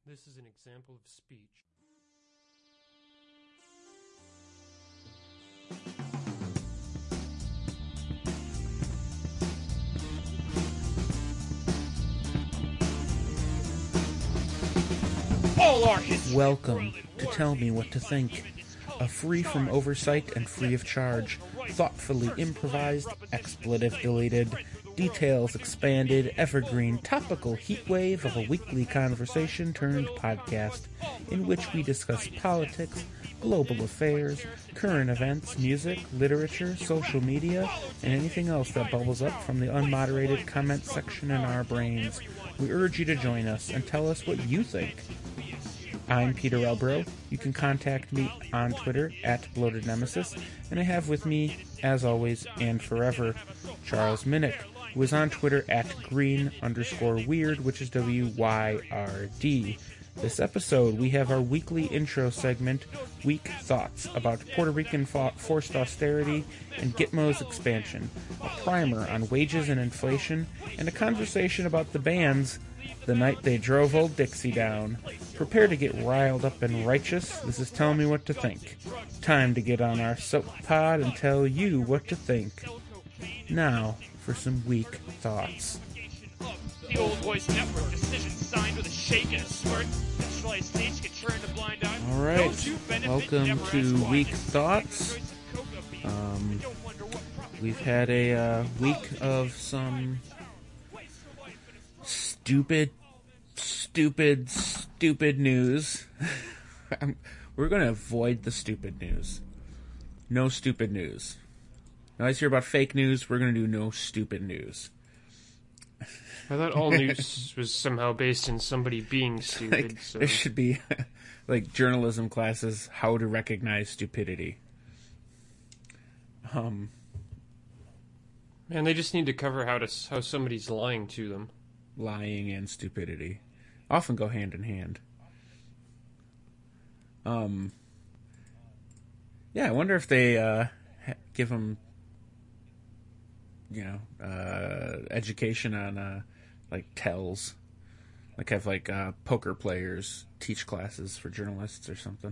This is an example of speech. Welcome to Tell Me What to Think, a free from oversight and free of charge, thoughtfully improvised, expletive deleted, details expanded, evergreen, topical heatwave of a weekly conversation turned podcast, in which we discuss politics, global affairs, current events, music, literature, social media, and anything else that bubbles up from the unmoderated comment section in our brains. We urge you to join us and tell us what you think. I'm Peter Elbro. You can contact me on Twitter at Bloated Nemesis, and I have with me, as always and forever, Charles Minnick, who is on Twitter at green_weird, which is WYRD. This episode, we have our weekly intro segment, Week Thoughts, about Puerto Rican forced austerity and Gitmo's expansion, a primer on wages and inflation, and a conversation about the bands the night they drove Old Dixie down. Prepare to get riled up and righteous. This is Tell Me What to Think. Time to get on our soap pod and tell you what to think. Now, for some weak thoughts. The Old Boys Network decision signed with a shake and a smirk. Centralized states can turn a blind eye. All right, welcome to Weak Thoughts. We've had a week of some stupid news. We're going to avoid the stupid news. No stupid news. Now, as you hear about fake news, we're going to do no stupid news. I thought all news was somehow based in somebody being stupid. Like, so. There should be, like, journalism classes, how to recognize stupidity. Man, they just need to cover how somebody's lying to them. Lying and stupidity often go hand in hand. Yeah, I wonder if they give them, education on like tells, like have like poker players teach classes for journalists or something.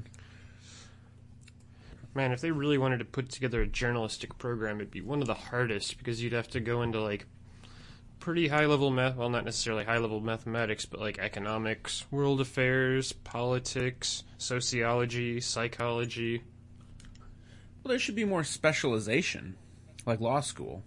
Man, if they really wanted to put together a journalistic program, it'd be one of the hardest because you'd have to go into like pretty high-level math, well, not necessarily high-level mathematics, but like economics, world affairs, politics, sociology, psychology. Well, there should be more specialization, like law school,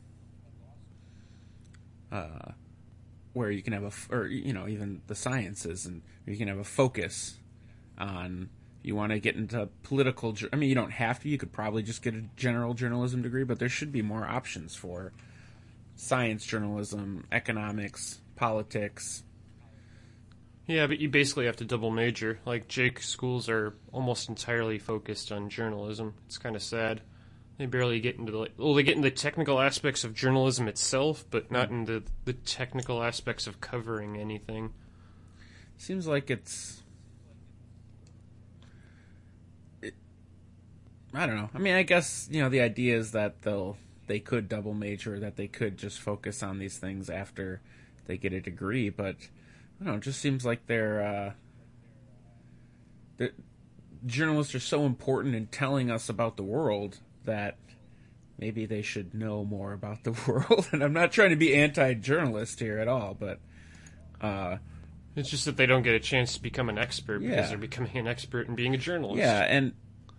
where you can have even the sciences, and you can have a focus on, you want to get into political, I mean, you don't have to, you could probably just get a general journalism degree, but there should be more options for science journalism, economics, politics. Yeah, but you basically have to double major. Like, Jake schools are almost entirely focused on journalism. It's kind of sad. They barely get into they get into the technical aspects of journalism itself, but not into the technical aspects of covering anything. Seems like I don't know. I mean, I guess, the idea is that they could double major, that they could just focus on these things after they get a degree, but I don't know, it just seems like the journalists are so important in telling us about the world that maybe they should know more about the world. And I'm not trying to be anti-journalist here at all, but it's just that they don't get a chance to become an expert because they're becoming an expert in being a journalist. Yeah, and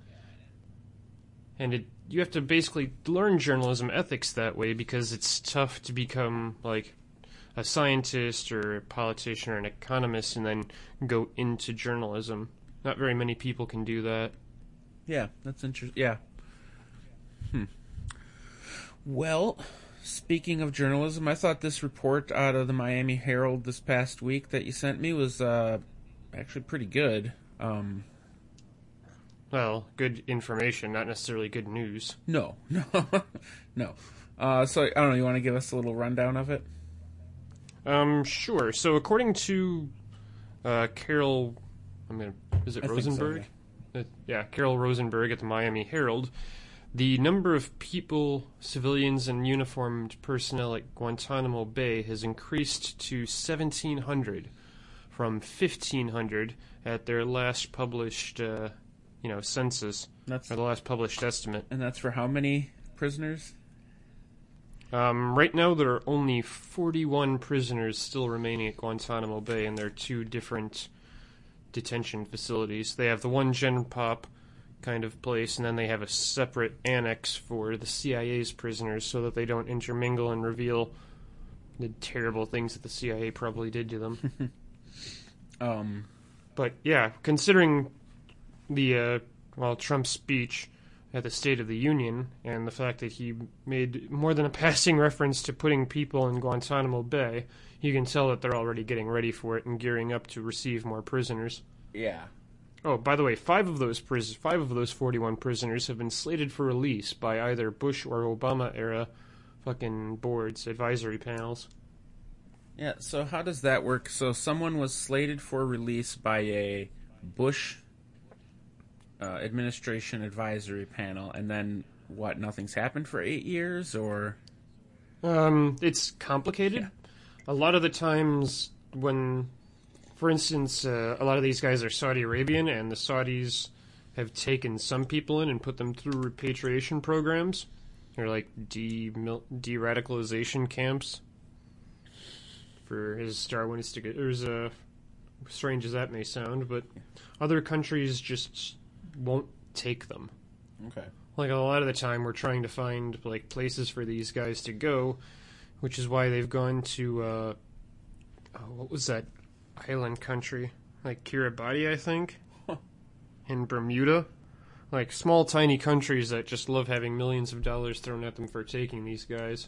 you have to basically learn journalism ethics that way because it's tough to become like a scientist or a politician or an economist and then go into journalism. Not very many people can do that. Yeah, that's interesting. Yeah. Well, speaking of journalism, I thought this report out of the Miami Herald this past week that you sent me was actually pretty good. Well, good information, not necessarily good news. No. So, I don't know, you want to give us a little rundown of it? Sure. So, according to Carol, Rosenberg? So, yeah, Carol Rosenberg at the Miami Herald, the number of people, civilians, and uniformed personnel at Guantanamo Bay has increased to 1,700 from 1,500 at their last published, census, or the last published estimate. And that's for how many prisoners? Right now, there are only 41 prisoners still remaining at Guantanamo Bay, and there are 2 different detention facilities. They have the one Gen Pop kind of place, and then they have a separate annex for the CIA's prisoners so that they don't intermingle and reveal the terrible things that the CIA probably did to them. But yeah, considering the Trump's speech at the State of the Union and the fact that he made more than a passing reference to putting people in Guantanamo Bay, you can tell that they're already getting ready for it and gearing up to receive more prisoners. Yeah. Oh, by the way, 5 of those 41 prisoners have been slated for release by either Bush or Obama era fucking boards, advisory panels. Yeah, so how does that work? So someone was slated for release by a Bush administration advisory panel, and then what, nothing's happened for 8 years, or? It's complicated. Yeah. A lot of the times when, for instance, a lot of these guys are Saudi Arabian, and the Saudis have taken some people in and put them through repatriation programs, or like de-radicalization camps, for as Darwinistic, or as strange as that may sound, but other countries just won't take them. Okay. Like a lot of the time we're trying to find like places for these guys to go, which is why they've gone to what was that island country? Like Kiribati, I think. In Bermuda. Like small tiny countries that just love having millions of dollars thrown at them for taking these guys.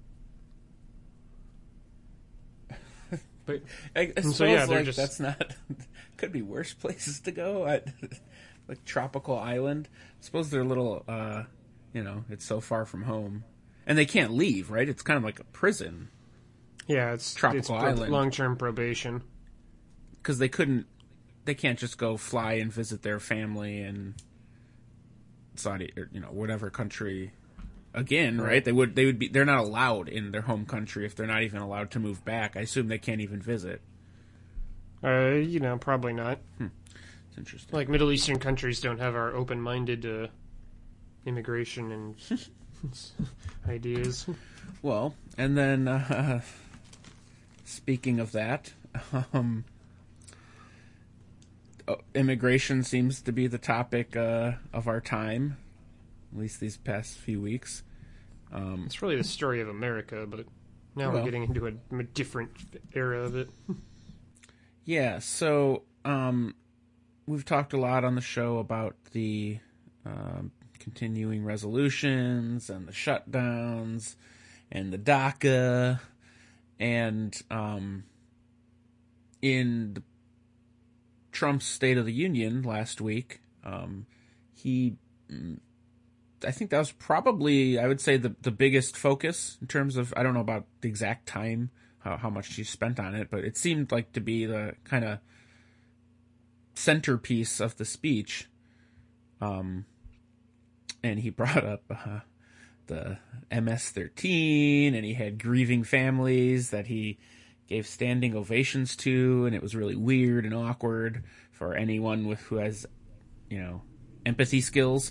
But I suppose like that's not could be worse places to go. Like tropical island. I suppose they're a little, it's so far from home. And they can't leave, right? It's kind of like a prison. Yeah, it's tropical island. Long-term probation. Because they can't just go fly and visit their family in Saudi, or, whatever country again, right? They're not allowed in their home country if they're not even allowed to move back. I assume they can't even visit. Probably not. Interesting. Like Middle Eastern countries don't have our open-minded immigration and ideas. Well, and then speaking of that, immigration seems to be the topic of our time, at least these past few weeks. It's really the story of America, but now we're getting into a different era of it. Yeah, so we've talked a lot on the show about the continuing resolutions and the shutdowns and the DACA, and in Trump's State of the Union last week, I think that was probably, I would say, the biggest focus in terms of, I don't know about the exact time, how much she spent on it, but it seemed like to be the kind of centerpiece of the speech. And he brought up the MS-13, and he had grieving families that he gave standing ovations to, and it was really weird and awkward for anyone who has, empathy skills.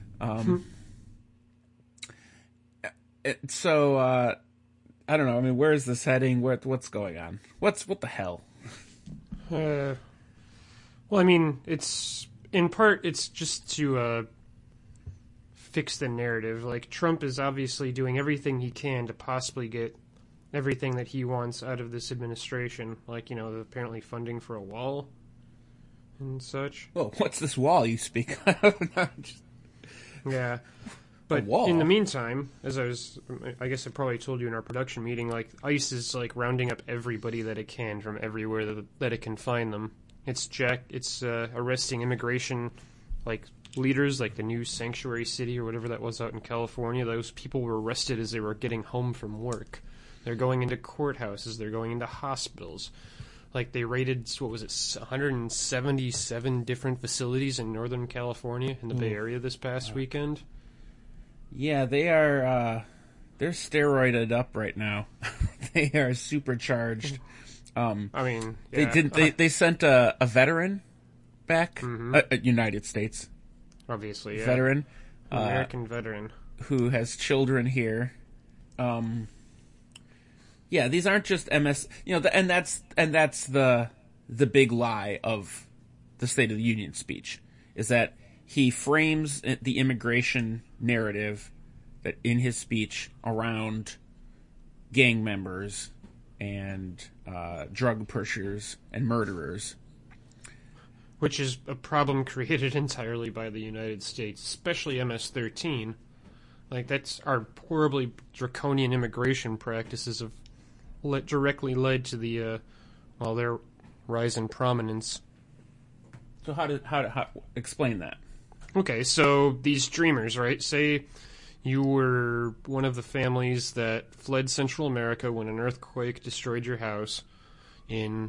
So, I don't know. I mean, where is this heading? What's going on? What the hell? Well, I mean, it's just to fix the narrative. Like, Trump is obviously doing everything he can to possibly get everything that he wants out of this administration. Like, apparently funding for a wall and such. Well, what's this wall you speak of? Yeah. But in the meantime, I guess I probably told you in our production meeting, like, ICE is, like, rounding up everybody that it can from everywhere that it can find them. It's arresting immigration, like, leaders, like the new Sanctuary City or whatever that was out in California. Those people were arrested as they were getting home from work. They're going into courthouses. They're going into hospitals. Like, they raided, 177 different facilities in Northern California, in the Bay Area this past weekend. Yeah, they are, they're steroided up right now. They are supercharged. I mean, They yeah. didn't. They sent a veteran back, a United States Obviously, yeah. veteran, American veteran. who has children here. Yeah, these aren't just MS. And that's the big lie of the State of the Union speech, is that he frames the immigration narrative that in his speech around gang members and drug pushers and murderers. Which is a problem created entirely by the United States, especially MS-13. Like, that's our horribly draconian immigration practices have directly led to the, their rise in prominence. So how explain that? Okay, so these dreamers, right? Say you were one of the families that fled Central America when an earthquake destroyed your house in,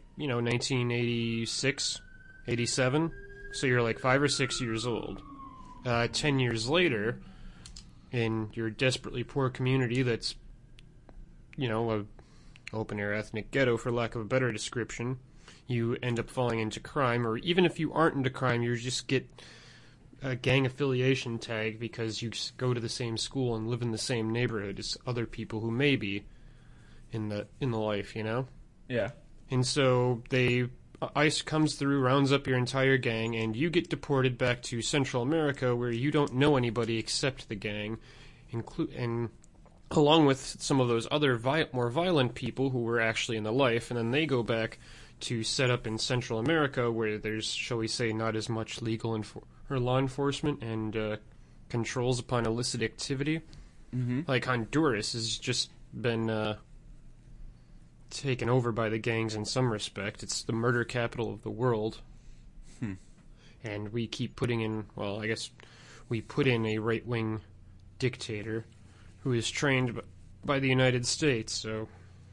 1986, 87. So you're like 5 or 6 years old. 10 years later, in your desperately poor community that's, a open-air ethnic ghetto, for lack of a better description, you end up falling into crime, or even if you aren't into crime, you just get a gang affiliation tag because you go to the same school and live in the same neighborhood as other people who may be in the life, Yeah. And so ICE comes through, rounds up your entire gang, and you get deported back to Central America where you don't know anybody except the gang, and along with some of those other more violent people who were actually in the life, and then they go back to set up in Central America where there's, shall we say, not as much legal or law enforcement and controls upon illicit activity. Mm-hmm. Like Honduras has just been taken over by the gangs in some respect. It's the murder capital of the world. And we keep putting in, we put in a right-wing dictator who is trained by the United States, so...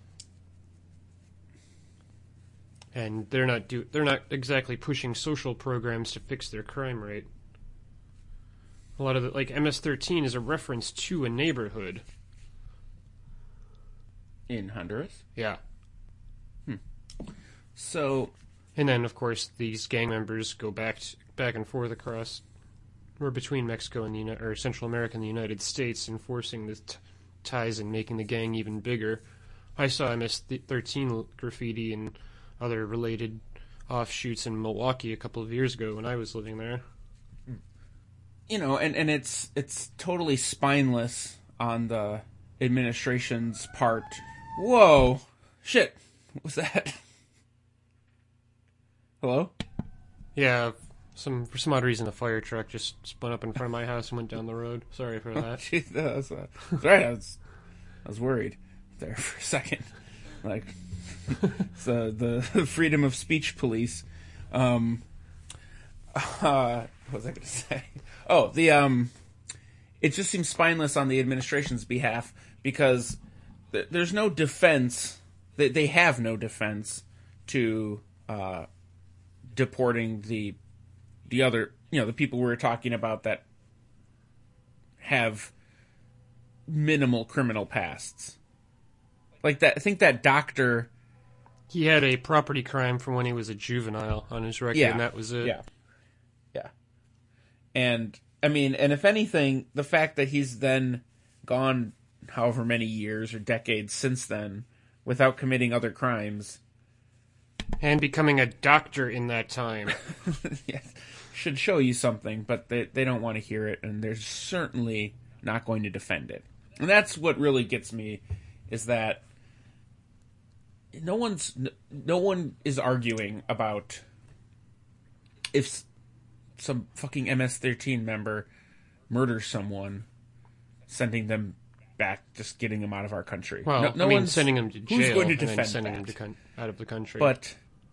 And they're not exactly pushing social programs to fix their crime rate. A lot of MS-13 is a reference to a neighborhood. In Honduras? Yeah. So... And then, of course, these gang members go back and forth across, or between Mexico and Central America and the United States, enforcing the ties and making the gang even bigger. I saw MS-13 graffiti and other related offshoots in Milwaukee a couple of years ago when I was living there. And it's totally spineless on the administration's part. Whoa! Shit! What was that? Hello? Yeah, for some odd reason, a fire truck just spun up in front of my house and went down the road. Sorry for that. Jeez, that's right. I was worried there for a second. Like, so the freedom of speech police. What was I going to say? Oh, it just seems spineless on the administration's behalf because there's no defense. They have no defense to deporting the other, the people we were talking about that have minimal criminal pasts. Like that, I think that doctor... He had a property crime from when he was a juvenile on his record, and that was it. Yeah. And, and if anything, the fact that he's then gone however many years or decades since then without committing other crimes... And becoming a doctor in that time. Yes, should show you something, but they don't want to hear it, and they're certainly not going to defend it. And that's what really gets me, is that no one is arguing about if some fucking MS-13 member murders someone, sending them back, just getting them out of our country. Well, no one's sending them to jail who's going to and then defend sending that? them out of the country. But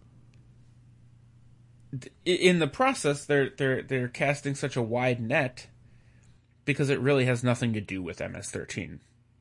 in the process, they're casting such a wide net because it really has nothing to do with MS-13.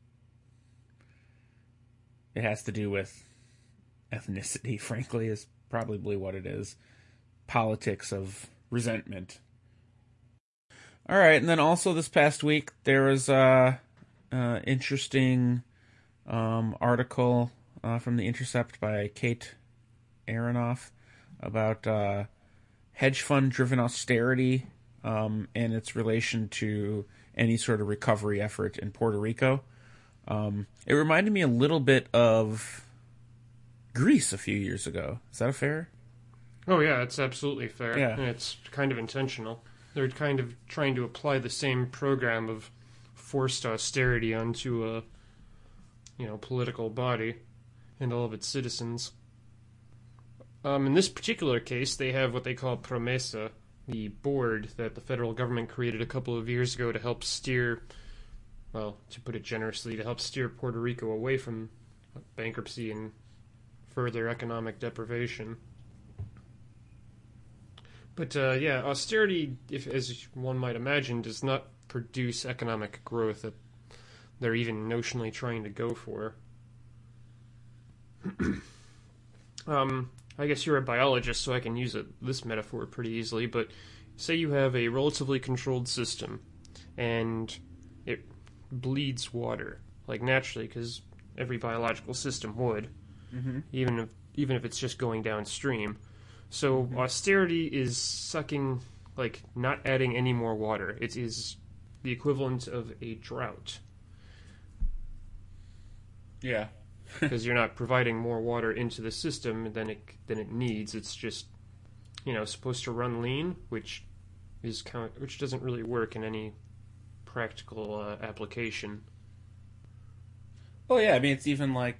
It has to do with ethnicity, frankly, is probably what it is. Politics of resentment. All right, and then also this past week there was a interesting article from The Intercept by Kate Aronoff about hedge fund-driven austerity and its relation to any sort of recovery effort in Puerto Rico. It reminded me a little bit of Greece a few years ago. Is that fair? Oh yeah, it's absolutely fair. Yeah. And it's kind of intentional. They're kind of trying to apply the same program of forced austerity onto a, political body and all of its citizens. In this particular case, they have what they call Promesa, the board that the federal government created a couple of years ago to help steer, well, to put it generously, to help steer Puerto Rico away from bankruptcy and further economic deprivation. But austerity, if as one might imagine, does not produce economic growth that they're even notionally trying to go for. I guess you're a biologist, so I can use this metaphor pretty easily, but say you have a relatively controlled system, and it bleeds water, like naturally, because every biological system would, even if it's just going downstream. So austerity is sucking, like, not adding any more water. It is the equivalent of a drought. Yeah. Because you're not providing more water into the system than it needs. It's just, supposed to run lean, which doesn't really work in any practical application. Oh yeah, I mean it's even like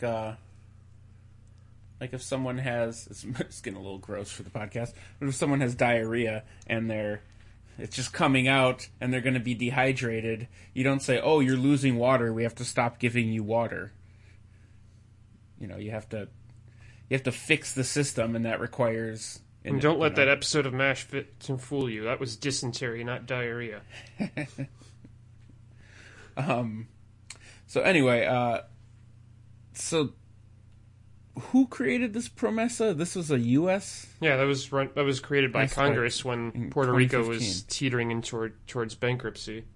if someone has it's getting a little gross for the podcast, but if someone has diarrhea and it's just coming out and they're going to be dehydrated, you don't say, "Oh, you're losing water. We have to stop giving you water." You have to fix the system, and that requires. And don't let that episode of MASH fit to fool you. That was dysentery, not diarrhea. So anyway, so who created this Promesa? This was a U.S. Yeah, that was created by Congress when Puerto Rico was 2015. teetering in towards bankruptcy.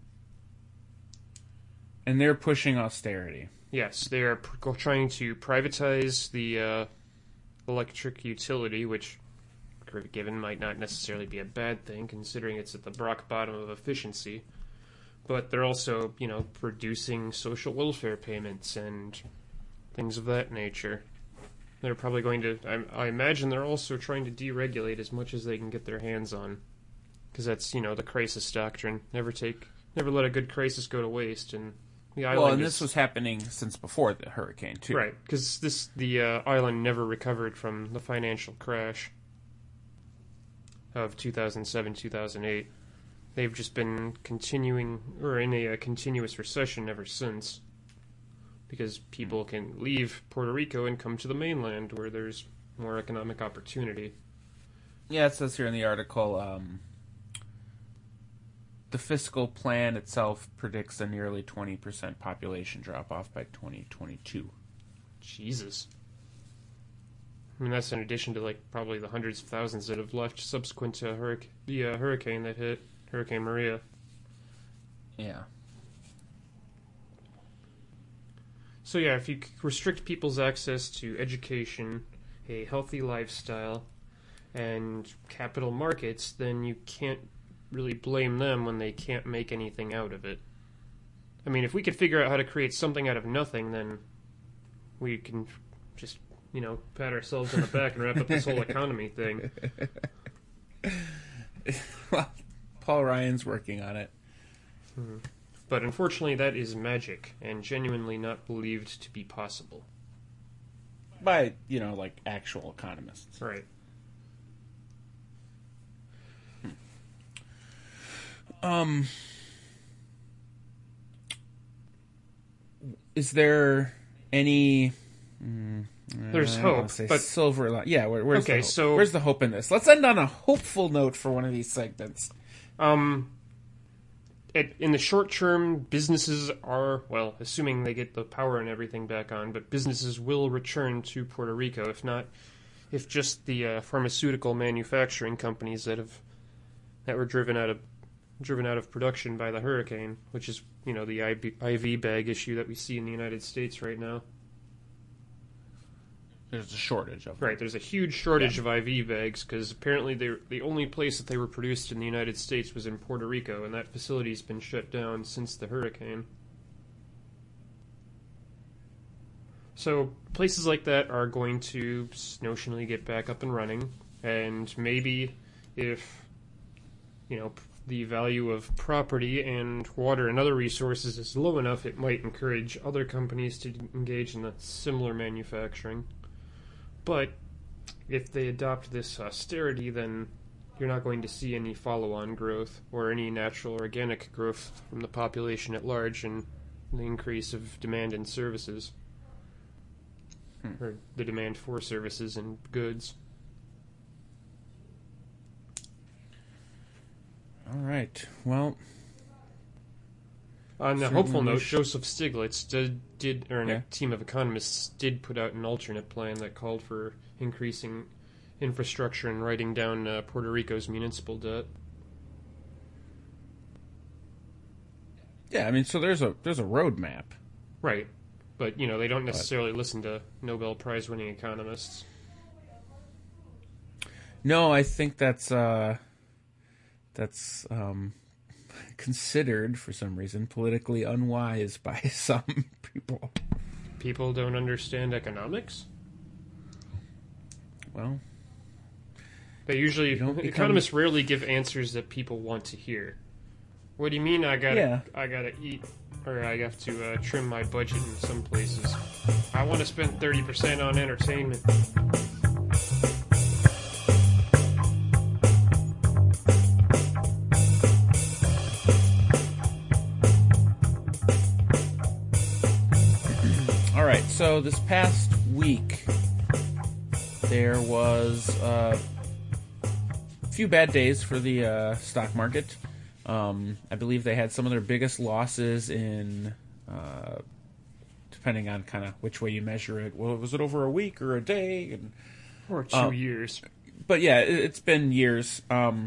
And they're pushing austerity. Yes, they are trying to privatize the electric utility, which, given, might not necessarily be a bad thing, considering it's at the rock bottom of efficiency. But they're also, producing social welfare payments and things of that nature. They're probably going to, I imagine they're also trying to deregulate as much as they can get their hands on. Because that's, the crisis doctrine. Never let a good crisis go to waste, and the island this was happening since before the hurricane, too. Right, because the island never recovered from the financial crash of 2007-2008. They've just been continuing, or in a continuous recession ever since, because people can leave Puerto Rico and come to the mainland where there's more economic opportunity. Yeah, it says here in the article, the fiscal plan itself predicts a nearly 20% population drop-off by 2022. Jesus. I mean, that's in addition to, probably the hundreds of thousands that have left subsequent to the hurricane that hit, Hurricane Maria. Yeah. So yeah, if you restrict people's access to education, a healthy lifestyle, and capital markets, then you can't really blame them when they can't make anything out of it. I mean, if we could figure out how to create something out of nothing, then we can just, pat ourselves on the back and wrap up this whole economy thing. Well, Paul Ryan's working on it. But unfortunately, that is magic, and genuinely not believed to be possible. By, actual economists. Right. Is there any... There's hope, but silver line. Yeah, where's okay, the hope? so where's the hope in this? Let's end on a hopeful note for one of these segments. In the short term, businesses are, well, assuming they get the power and everything back on, but businesses will return to Puerto Rico. If just the pharmaceutical manufacturing companies that were driven out of production by the hurricane, which is the IV bag issue that we see in the United States right now. there's a shortage of them. Right, there's a huge shortage of IV bags because apparently the only place that they were produced in the United States was in Puerto Rico, and that facility's been shut down since the hurricane. So places like that are going to notionally get back up and running, and maybe if, the value of property and water and other resources is low enough, it might encourage other companies to engage in a similar manufacturing. But if they adopt this austerity, then you're not going to see any follow-on growth or any natural organic growth from the population at large and the increase of demand in services. Or the demand for services and goods. All right. Well, on a hopeful note, Joseph Stiglitz a team of economists did put out an alternate plan that called for increasing infrastructure and writing down Puerto Rico's municipal debt. Yeah, I mean, so there's a roadmap. Right. But, they don't necessarily listen to Nobel Prize-winning economists. No, I think that's considered, for some reason, politically unwise by some people. People don't understand economics? Well, economists rarely give answers that people want to hear. What do you mean I gotta eat, or I have to trim my budget in some places? I want to spend 30% on entertainment. All right, so this past week there was a few bad days for the stock market. I believe they had some of their biggest losses in, depending on kind of which way you measure it. Well, was it over a week or a day? Or 2 years. But yeah, it's been years.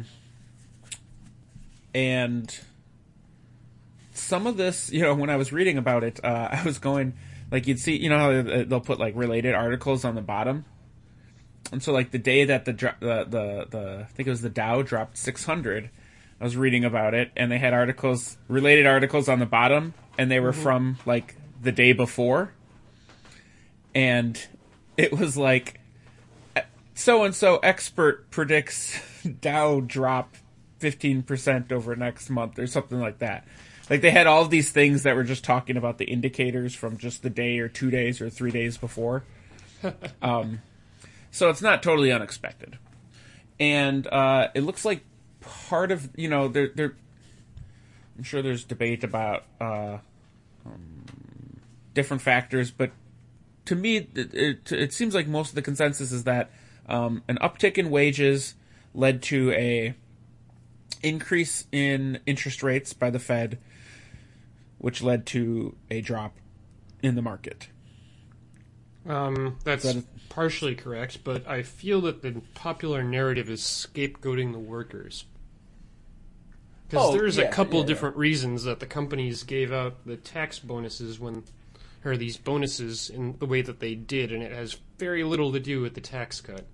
And some of this, when I was reading about it, I was going, like, you'd see, how they'll put, like, related articles on the bottom. And so, like, the day that the I think it was the Dow dropped 600, I was reading about it, and they had related articles on the bottom, and they were from, like, the day before. And it was like, so-and-so expert predicts Dow drop 15% over next month, or something like that. Like, they had all of these things that were just talking about the indicators from just the day or 2 days or 3 days before. So it's not totally unexpected. And it looks like part of, I'm sure there's debate about different factors, but to me, it seems like most of the consensus is that an uptick in wages led to a increase in interest rates by the Fed, which led to a drop in the market. That's partially correct, but I feel that the popular narrative is scapegoating the workers. Because there's a couple different reasons that the companies gave out the tax bonuses or these bonuses in the way that they did, and it has very little to do with the tax cut.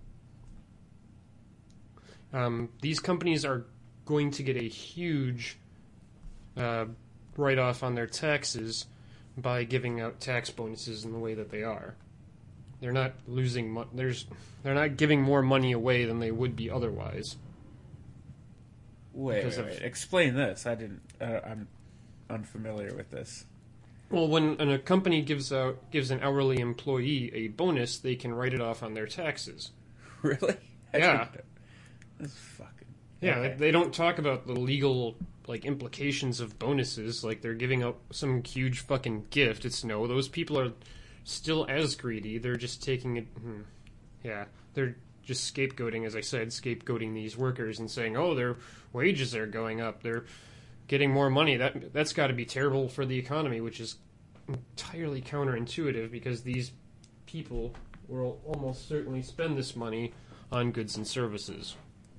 These companies are going to get a huge write-off on their taxes by giving out tax bonuses in the way that they are. They're not losing they're not giving more money away than they would be otherwise. Wait. Explain this. I'm unfamiliar with this. Well, when a company gives an hourly employee a bonus, they can write it off on their taxes. Really? Yeah. That's fucking... Yeah, okay. they don't talk about the legal implications of bonuses, like they're giving out some huge fucking gift. It's no, those people are still as greedy. They're just taking it. Yeah, they're just scapegoating, as I said, scapegoating these workers and saying, oh, their wages are going up. They're getting more money. That's got to be terrible for the economy, which is entirely counterintuitive because these people will almost certainly spend this money on goods and services.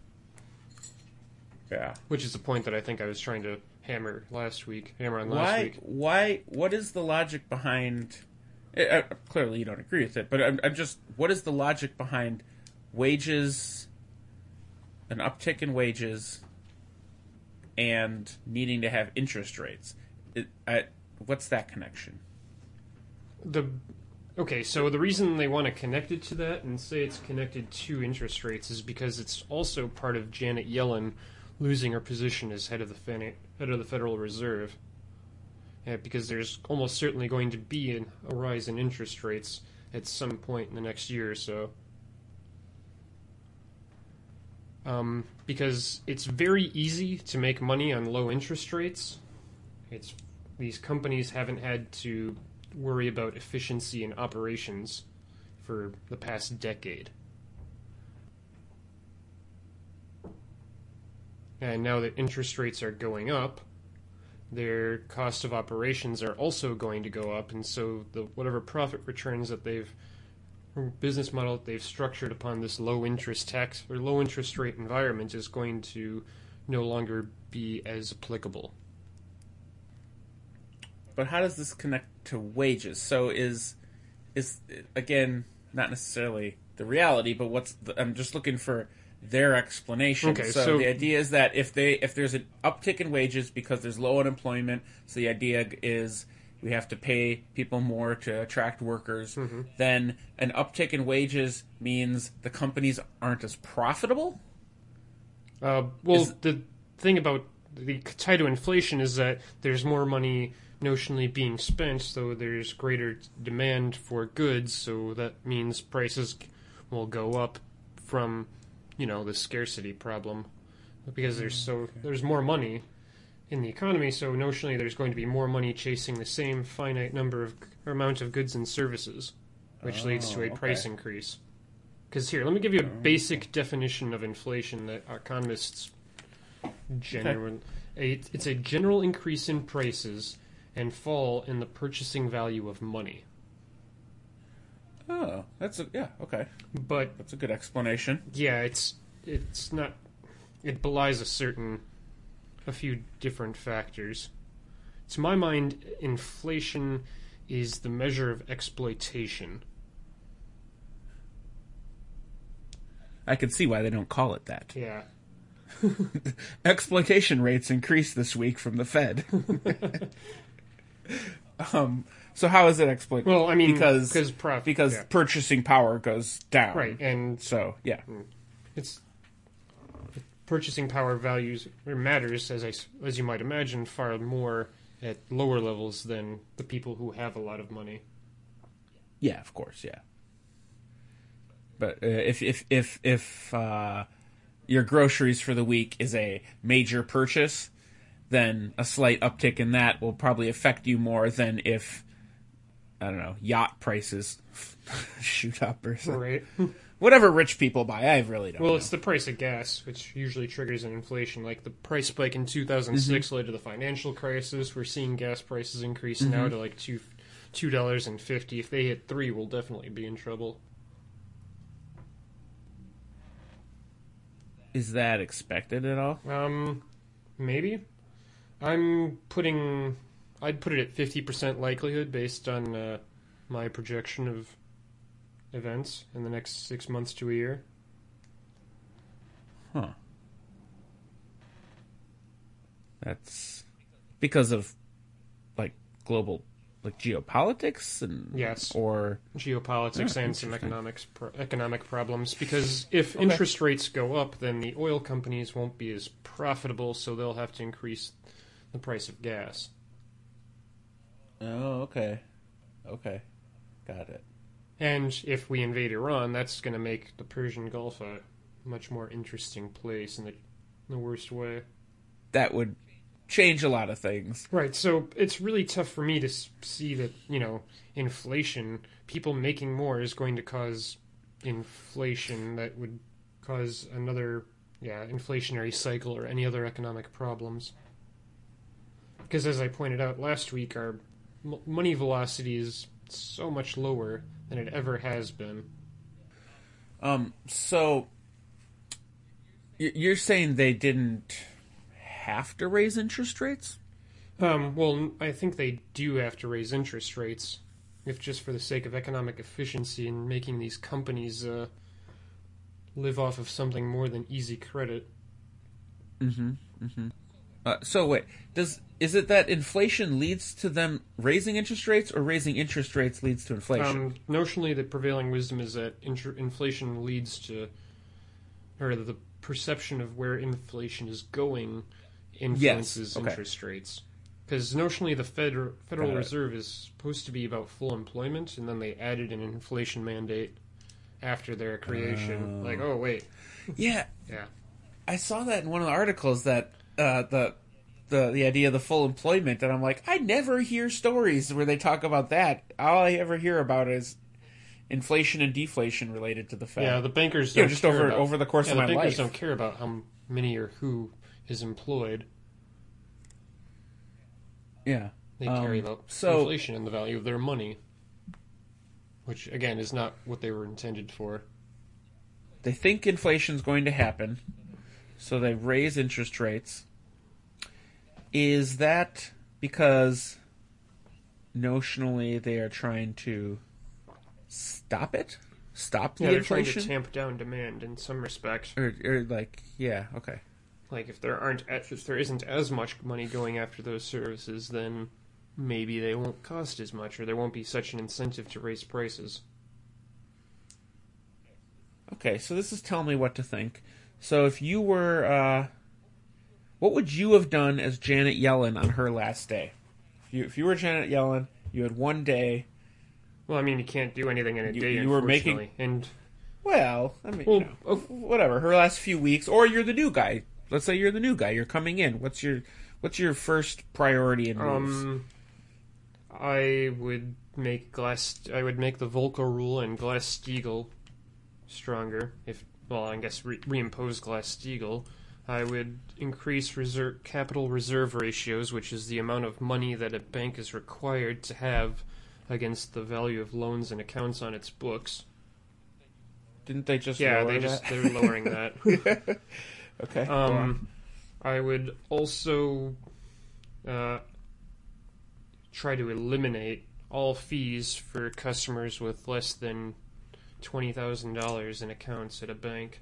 Yeah. Which is the point that I think I was trying to hammer on last week. What is the logic behind Clearly, you don't agree with it, but I'm just. What is the logic behind wages, an uptick in wages, and needing to have interest rates? What's that connection? Okay, so the reason they want to connect it to that and say it's connected to interest rates is because it's also part of Janet Yellen losing her position as head of the Federal Reserve. Because there's almost certainly going to be a rise in interest rates at some point in the next year or so. Because it's very easy to make money on low interest rates. These companies haven't had to worry about efficiency in operations for the past decade. And now that interest rates are going up, their cost of operations are also going to go up, and so whatever profit returns that business model that they've structured upon this low interest rate environment is going to no longer be as applicable. But how does this connect to wages? So is again not necessarily the reality, but I'm just looking for their explanation. Okay, so the idea is that if there's an uptick in wages because there's low unemployment, so the idea is we have to pay people more to attract workers, then an uptick in wages means the companies aren't as profitable? The thing about the tie to inflation is that there's more money notionally being spent, so there's greater demand for goods, so that means prices will go up from the scarcity problem, because there's more money in the economy, so notionally there's going to be more money chasing the same finite amount of goods and services, which leads to a price increase. Because here, let me give you a basic definition of inflation that economists generally... It's a general increase in prices and fall in the purchasing value of money. Oh, okay. But that's a good explanation. Yeah, it's not. It belies a few different factors. To my mind, inflation is the measure of exploitation. I can see why they don't call it that. Yeah. Exploitation rates increased this week from the Fed. So how is it exploited? Well, I mean, because purchasing power goes down, right? And so it's purchasing power matters, as you might imagine, far more at lower levels than the people who have a lot of money. Yeah, of course, yeah. But if your groceries for the week is a major purchase, then a slight uptick in that will probably affect you more than if, I don't know, yacht prices shoot up or something. Right. Whatever rich people buy, I really don't know. Well, it's the price of gas, which usually triggers an inflation. Like the price spike in 2006 led to the financial crisis. We're seeing gas prices increase now to like $2.50. If they hit $3, we'll definitely be in trouble. Is that expected at all? Maybe. I'd put it at 50% likelihood based on my projection of events in the next 6 months to a year. Huh. That's because of global geopolitics and yes, or geopolitics and some economic problems. Because if interest rates go up, then the oil companies won't be as profitable, so they'll have to increase the price of gas. Oh, okay, got it. And if we invade Iran, that's going to make the Persian Gulf a much more interesting place in the worst way. That would change a lot of things. Right, so it's really tough for me to see that, inflation, people making more is going to cause inflation that would cause another, inflationary cycle or any other economic problems. Because as I pointed out last week, our money velocity is so much lower than it ever has been. So you're saying they didn't have to raise interest rates? Well, I think they do have to raise interest rates. if just for the sake of economic efficiency and making these companies live off of something more than easy credit. So wait, is it that inflation leads to them raising interest rates, or raising interest rates leads to inflation? Notionally, the prevailing wisdom is that inflation leads to, or the perception of where inflation is going influences interest rates. Because notionally, the Federal Reserve is supposed to be about full employment, and then they added an inflation mandate after their creation. Like, oh wait, yeah. I saw that in one of the articles that the idea of the full employment, and I'm like, I never hear stories where they talk about that. All I ever hear about is inflation and deflation related to the Fed. Yeah, the bankers don't just care over the course of my life. The bankers don't care about how many or who is employed. Yeah. They care about inflation and the value of their money, which, again, is not what they were intended for. They think inflation's going to happen, so they raise interest rates. Is that because notionally they are trying to stop it? Stop the inflation? They're trying to tamp down demand in some respects. Or like, yeah, okay. Like, if there isn't as much money going after those services, then maybe they won't cost as much, or there won't be such an incentive to raise prices. Okay, so this is telling me what to think. So if you were, what would you have done as Janet Yellen on her last day? If you were Janet Yellen, you had one day. Well, I mean, you can't do anything in a day, you were making, and well, I mean, whatever. Her last few weeks, or you're the new guy. Let's say you're the new guy. You're coming in. What's your first priority in moves? I would make the Volcker rule and Glass-Steagall stronger. I guess reimpose Glass-Steagall. I would increase capital reserve ratios, which is the amount of money that a bank is required to have against the value of loans and accounts on its books. Didn't they just lower that? They're lowering that. Okay. I would also try to eliminate all fees for customers with less than $20,000 in accounts at a bank.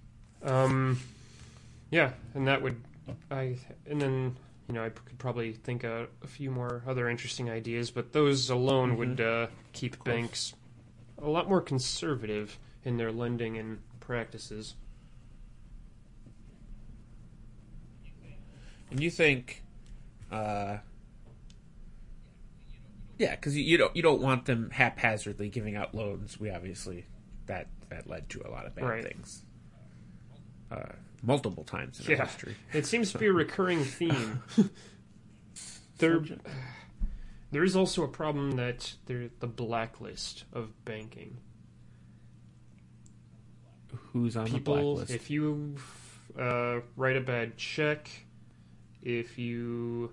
Yeah, and that would I could probably think of a few more other interesting ideas, but those alone would keep banks a lot more conservative in their lending and practices. And you think, because you don't want them haphazardly giving out loans. We obviously that led to a lot of bad things, multiple times in our history. It seems to be a recurring theme. There is also a problem that they're the blacklist of banking. Who's on the blacklist? If you write a bad check. If you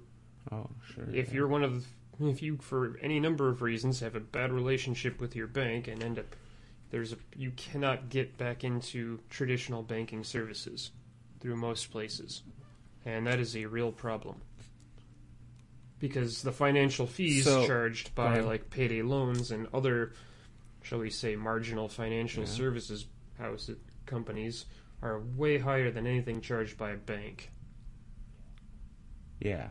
for any number of reasons have a bad relationship with your bank and end up you cannot get back into traditional banking services through most places, and that is a real problem because the financial fees charged by like payday loans and other, shall we say, marginal financial services companies are way higher than anything charged by a bank. Yeah.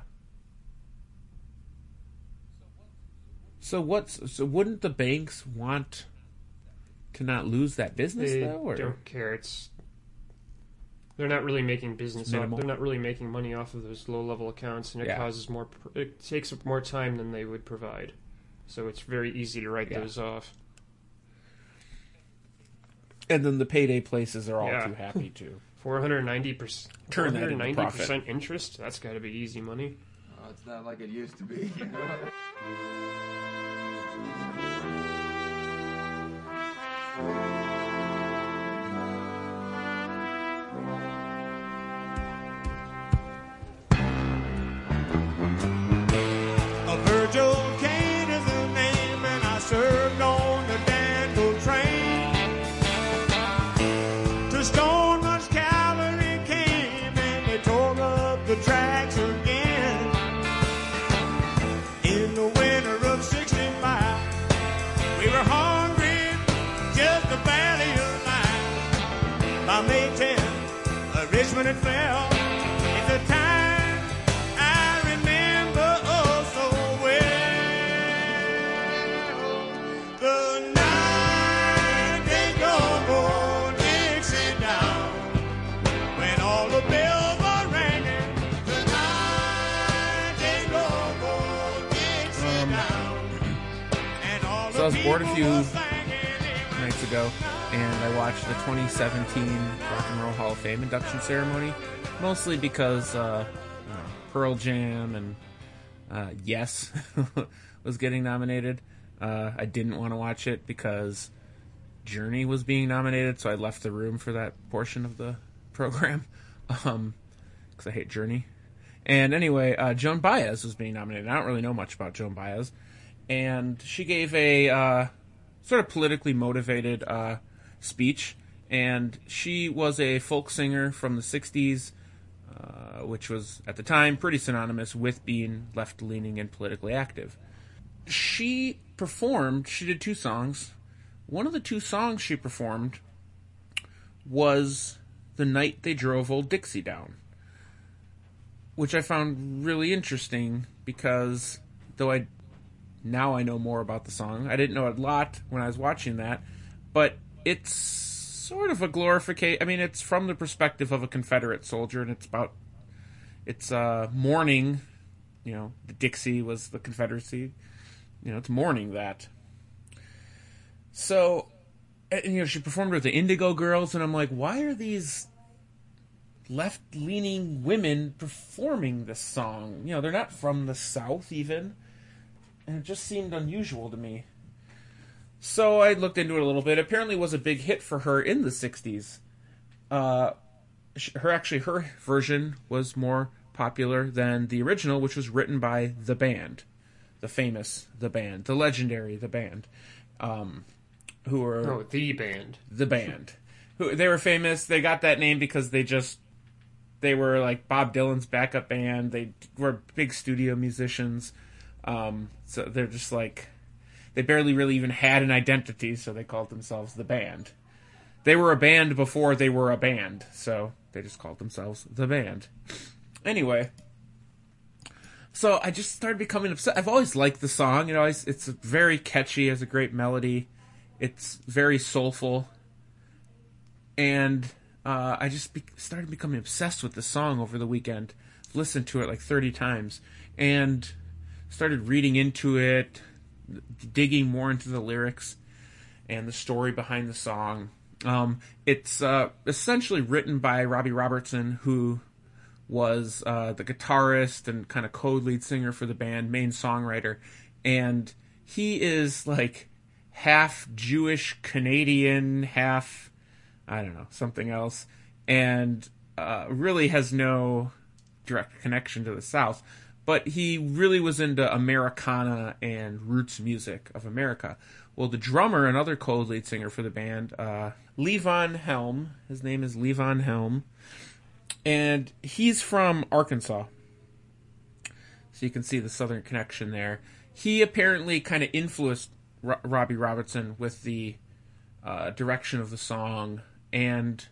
So wouldn't the banks want to not lose that business though? Or? They don't care. They're not really making they're not really making money off of those low-level accounts, and it causes more. It takes up more time than they would provide. So it's very easy to write those off. And then the payday places are all too happy to. 490%. Turn that into profit. 490% interest? That's got to be easy money. Oh, it's not like it used to be. Virgil Kane is the name, and I served on the Danville train. To Stoneman's cavalry came, and they tore up the tracks again. In the winter of '65, May 10, Richmond and fell. It's a time I remember oh so well. The night they go on Dixie down, when all the bells are ringing. The night they go on Dixie down, and all So I was the bored a people few were singing. nights ago, and I watched the 2017 Rock and Roll Hall of Fame induction ceremony, mostly because Pearl Jam and Yes was getting nominated. I didn't want to watch it because Journey was being nominated, so I left the room for that portion of the program because I hate Journey. And anyway, Joan Baez was being nominated. I don't really know much about Joan Baez, and she gave a sort of politically motivated speech, and she was a folk singer from the 60s, which was, at the time, pretty synonymous with being left-leaning and politically active. She did 2 songs. One of the 2 songs she performed was The Night They Drove Old Dixie Down, which I found really interesting because, now I know more about the song. I didn't know a lot when I was watching that, but it's sort of a glorification. I mean, it's from the perspective of a Confederate soldier, and it's mourning, the Dixie was the Confederacy. It's mourning that. So, she performed with the Indigo Girls, and I'm like, why are these left-leaning women performing this song? They're not from the South, even. And it just seemed unusual to me. So I looked into it a little bit. Apparently it was a big hit for her in the 60s. Her version was more popular than the original, which was written by The Band. The famous The Band. The legendary The Band. Who were... No, The Band. The Band. They were famous. They got that name because they were like Bob Dylan's backup band. They were big studio musicians. So they're just like, they barely really even had an identity, so they called themselves The Band. They were a band before they were a band, so they just called themselves The Band. Anyway, so I just started becoming upset. I've always liked the song, it's very catchy, has a great melody, it's very soulful, and I just started becoming obsessed with the song over the weekend. Listened to it like 30 times, and started reading into it, digging more into the lyrics and the story behind the song. It's essentially written by Robbie Robertson, who was the guitarist and kind of co-lead singer for the band, main songwriter. And he is like half Jewish Canadian, half, I don't know, something else. And really has no direct connection to the South. But he really was into Americana and roots music of America. Well, the drummer and other co-lead singer for the band, Levon Helm, his name is Levon Helm, and he's from Arkansas. So you can see the southern connection there. He apparently kind of influenced Robbie Robertson with the direction of the song, and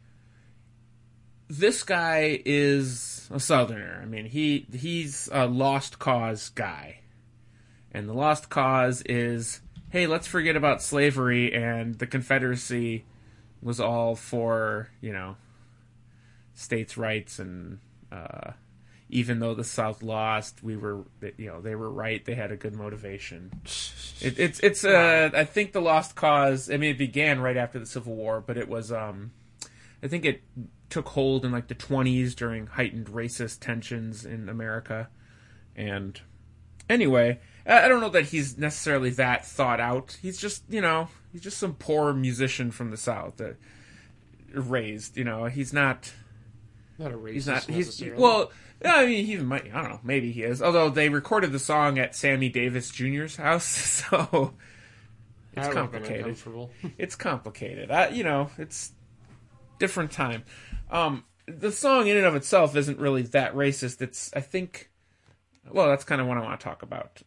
this guy is a Southerner. I mean, he's a Lost Cause guy. And the Lost Cause is, hey, let's forget about slavery, and the Confederacy was all for, states' rights, and even though the South lost, they were right, they had a good motivation. I think the Lost Cause, I mean, it began right after the Civil War, but it was, I think it took hold in like the 20s during heightened racist tensions in America. And anyway, I don't know that he's necessarily that thought out. He's just, he's just some poor musician from the South that raised, he's not a racist necessarily. Well, I mean, he might, I don't know, maybe he is. Although they recorded the song at Sammy Davis Jr.'s house, so it's complicated. It's complicated. It's different time. The song in and of itself isn't really that racist. It's, I think, well, that's kind of what I want to talk about.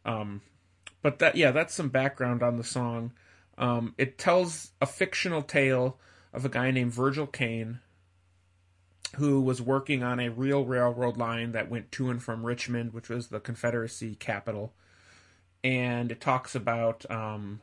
But that's some background on the song. It tells a fictional tale of a guy named Virgil Kane, who was working on a real railroad line that went to and from Richmond, which was the Confederacy capital. And it talks about I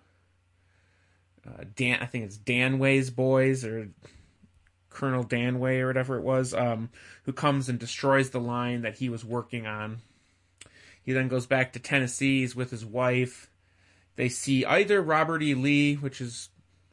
think it's Danway's boys, or Colonel Danway or whatever it was, who comes and destroys the line that he was working on. He then goes back to Tennessee with his wife. They see either Robert E. Lee, which is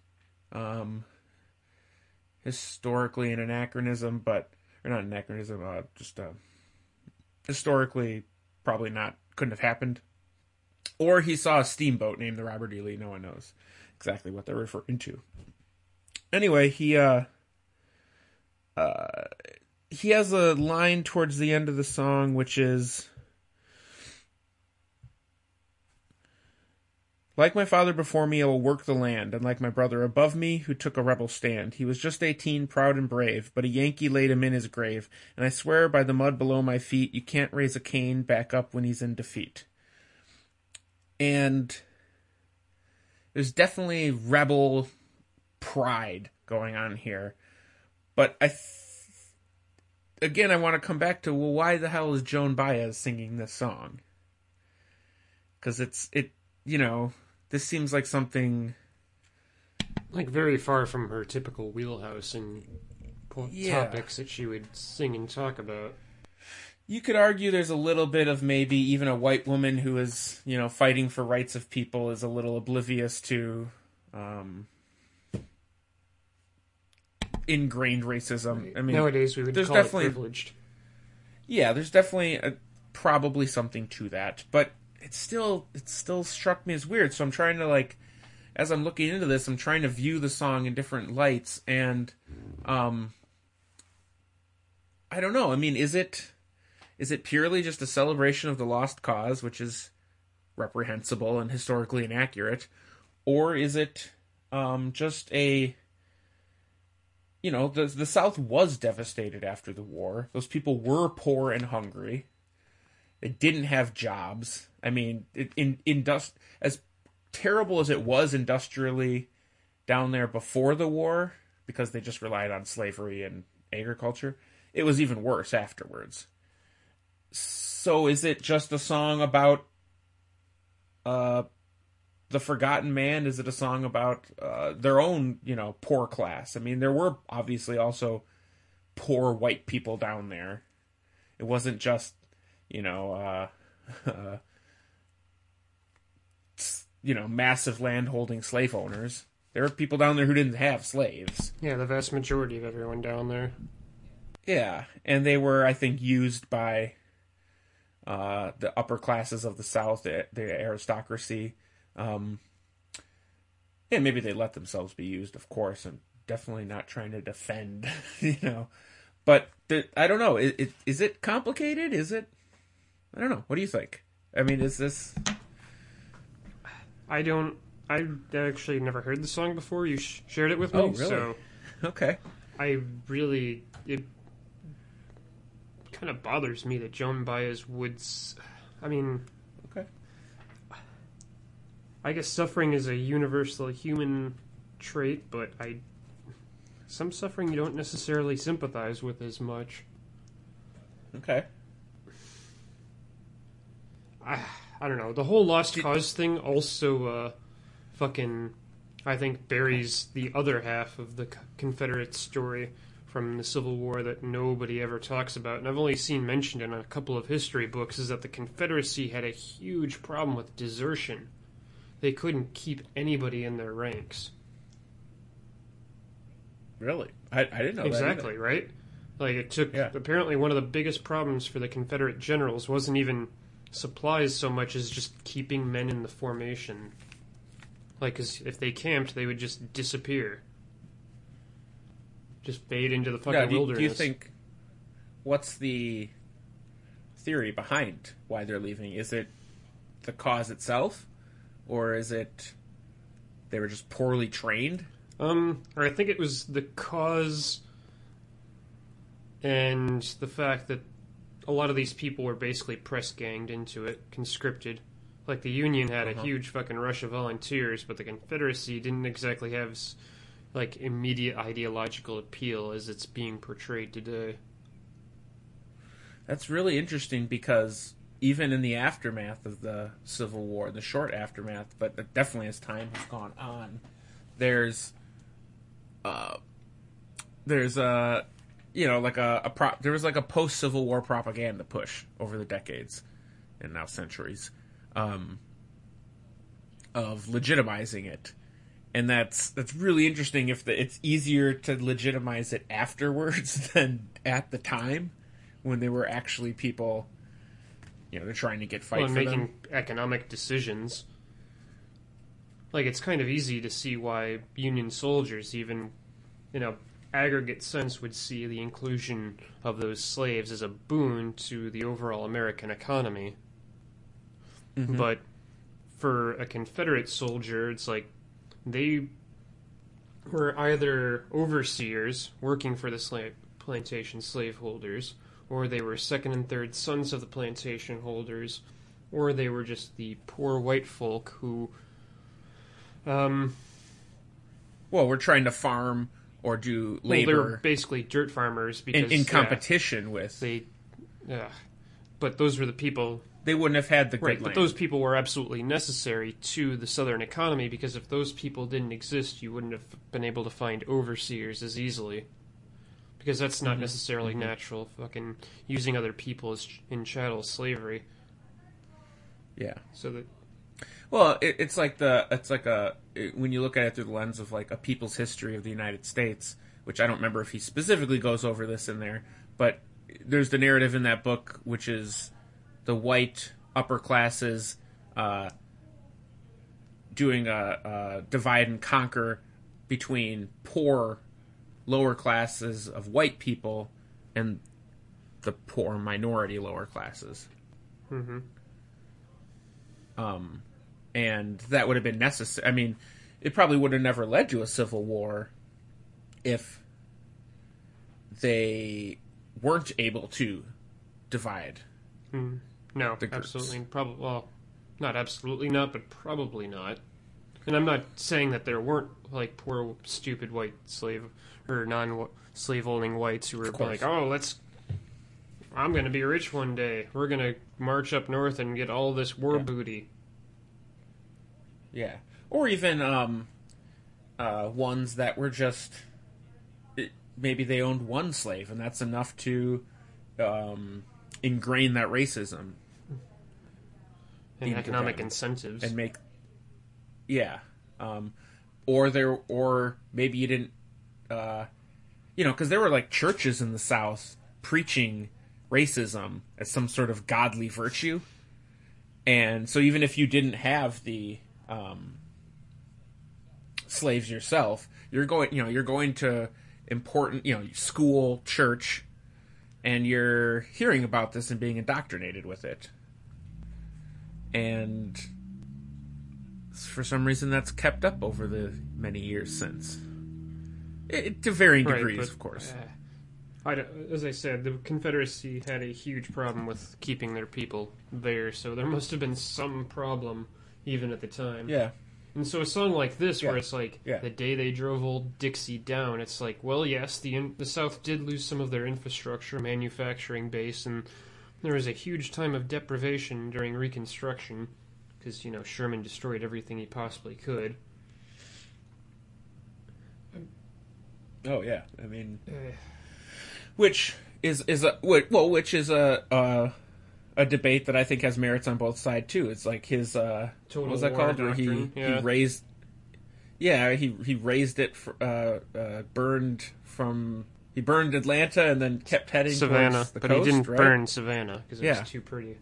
historically an anachronism, or not an anachronism, historically probably couldn't have happened. Or he saw a steamboat named the Robert E. Lee. No one knows exactly what they're referring to. Anyway, he has a line towards the end of the song, which is, "Like my father before me, I will work the land, and like my brother above me, who took a rebel stand. He was just 18, proud and brave, but a Yankee laid him in his grave, and I swear by the mud below my feet, you can't raise a cane back up when he's in defeat." And there's definitely rebel pride going on here. But again, I want to come back to, well, why the hell is Joan Baez singing this song? Because this seems like something like very far from her typical wheelhouse and topics that she would sing and talk about. You could argue there's a little bit of maybe even a white woman who is, fighting for rights of people is a little oblivious to ingrained racism. Right. I mean, nowadays we would call it privileged. Yeah, there's definitely probably something to that, but it still struck me as weird. So I'm trying to, as I'm looking into this, I'm trying to view the song in different lights, and I don't know. I mean, is it purely just a celebration of the lost cause, which is reprehensible and historically inaccurate, or is it just a, the South was devastated after the war. Those people were poor and hungry. They didn't have jobs. I mean, as terrible as it was industrially down there before the war, because they just relied on slavery and agriculture, it was even worse afterwards. So is it just a song about the forgotten man? Is it a song about their own, poor class? I mean, there were obviously also poor white people down there. It wasn't just, massive land-holding slave owners. There were people down there who didn't have slaves. Yeah, the vast majority of everyone down there. Yeah, and they were, I think, used by the upper classes of the South, the aristocracy. And maybe they let themselves be used, of course, and definitely not trying to defend, But I don't know. Is it complicated? Is it? I don't know. What do you think? I mean, is this... I actually never heard the song before. You shared it with me. Oh, really? So okay. It kind of bothers me that Joan Baez would... Okay. I guess suffering is a universal human trait, but some suffering you don't necessarily sympathize with as much. Okay. I don't know. The whole lost cause thing also I think buries the other half of the Confederate story from the Civil War that nobody ever talks about, and I've only seen mentioned in a couple of history books, is that the Confederacy had a huge problem with desertion. They couldn't keep anybody in their ranks. Really? I didn't know exactly, that. Right? It took... Yeah. Apparently one of the biggest problems for the Confederate generals wasn't even supplies so much as just keeping men in the formation. 'Cause if they camped, they would just disappear. Just fade into the fucking wilderness. Do you think... What's the theory behind why they're leaving? Is it the cause itself? Or is it they were just poorly trained? Or I think it was the cause and the fact that a lot of these people were basically press-ganged into it, conscripted. The Union had a huge fucking rush of volunteers, but the Confederacy didn't exactly have like immediate ideological appeal as it's being portrayed today. That's really interesting because even in the aftermath of the Civil War, the short aftermath, but definitely as time has gone on, there's a there was like a post-Civil War propaganda push over the decades and now centuries of legitimizing it. And that's really interesting if it's easier to legitimize it afterwards than at the time when they were actually people, they're trying to get fight for making them. economic decisions. Like, it's kind of easy to see why Union soldiers, even, aggregate sense, would see the inclusion of those slaves as a boon to the overall American economy. Mm-hmm. But for a Confederate soldier, it's like they were either overseers working for the plantation slaveholders, or they were second and third sons of the plantation holders, or they were just the poor white folk who... we're trying to farm or do labor. Well, they're basically dirt farmers because in competition with... But those were the people... They wouldn't have had the good land. But those people were absolutely necessary to the Southern economy, because if those people didn't exist, you wouldn't have been able to find overseers as easily. Because that's not necessarily natural, fucking using other people in chattel slavery. Yeah. So that... Well, it's like when you look at it through the lens of like a people's history of the United States, which I don't remember if he specifically goes over this in there, but there's the narrative in that book, which is the white upper classes doing a divide and conquer between poor lower classes of white people and the poor minority lower classes. Mm-hmm. And that would have been necessary. I mean, it probably would have never led to a civil war if they weren't able to divide. No, absolutely. Probably, well, not absolutely not, but probably not. And I'm not saying that there weren't like poor, stupid white slave or non-slave-holding whites who were like, I'm going to be rich one day. We're going to march up north and get all this war booty. Yeah. Or even ones that were just... Maybe they owned one slave, and that's enough to ingrain that racism. And economic incentives. And make... Yeah. Or maybe you didn't... because there were like churches in the South preaching racism as some sort of godly virtue. And so even if you didn't have the... slaves yourself, you're going to important, school, church, and you're hearing about this and being indoctrinated with it. And for some reason that's kept up over the many years since. To varying degrees, of course. As I said, the Confederacy had a huge problem with keeping their people there, so there must have been some problem even at the time. Yeah. And so a song like this, where it's like, the day they drove old Dixie down, it's like, well, yes, the South did lose some of their infrastructure, manufacturing base, and there was a huge time of deprivation during Reconstruction, because, Sherman destroyed everything he possibly could. Oh, yeah. I mean... Which is a debate that I think has merits on both sides too. It's like his what was that called? Where he raised, he raised it, he burned Atlanta and then kept heading Savannah, towards the but coast, he didn't right? burn Savannah because it was too pretty.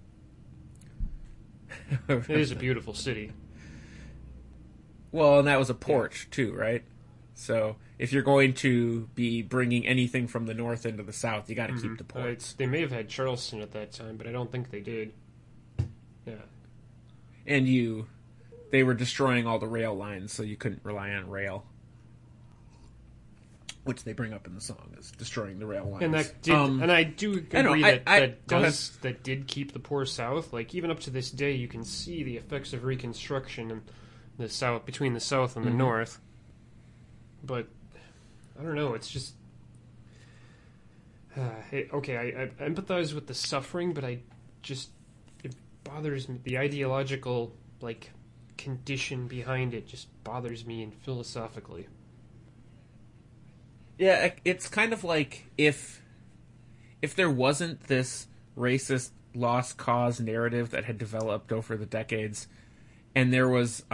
It is a beautiful city. Well, and that was a port too, right? So if you're going to be bringing anything from the north into the south, you got to keep the ports. They may have had Charleston at that time, but I don't think they did. Yeah. And they were destroying all the rail lines, so you couldn't rely on rail. Which they bring up in the song, is destroying the rail lines. And that did, and I do agree that did keep the poor South. Like, even up to this day, you can see the effects of Reconstruction in the South, between the South and the North. but I don't know. It's just okay. I empathize with the suffering, but it bothers me. The ideological condition behind it just bothers me, and philosophically. Yeah, it's kind of like if there wasn't this racist lost cause narrative that had developed over the decades, and there was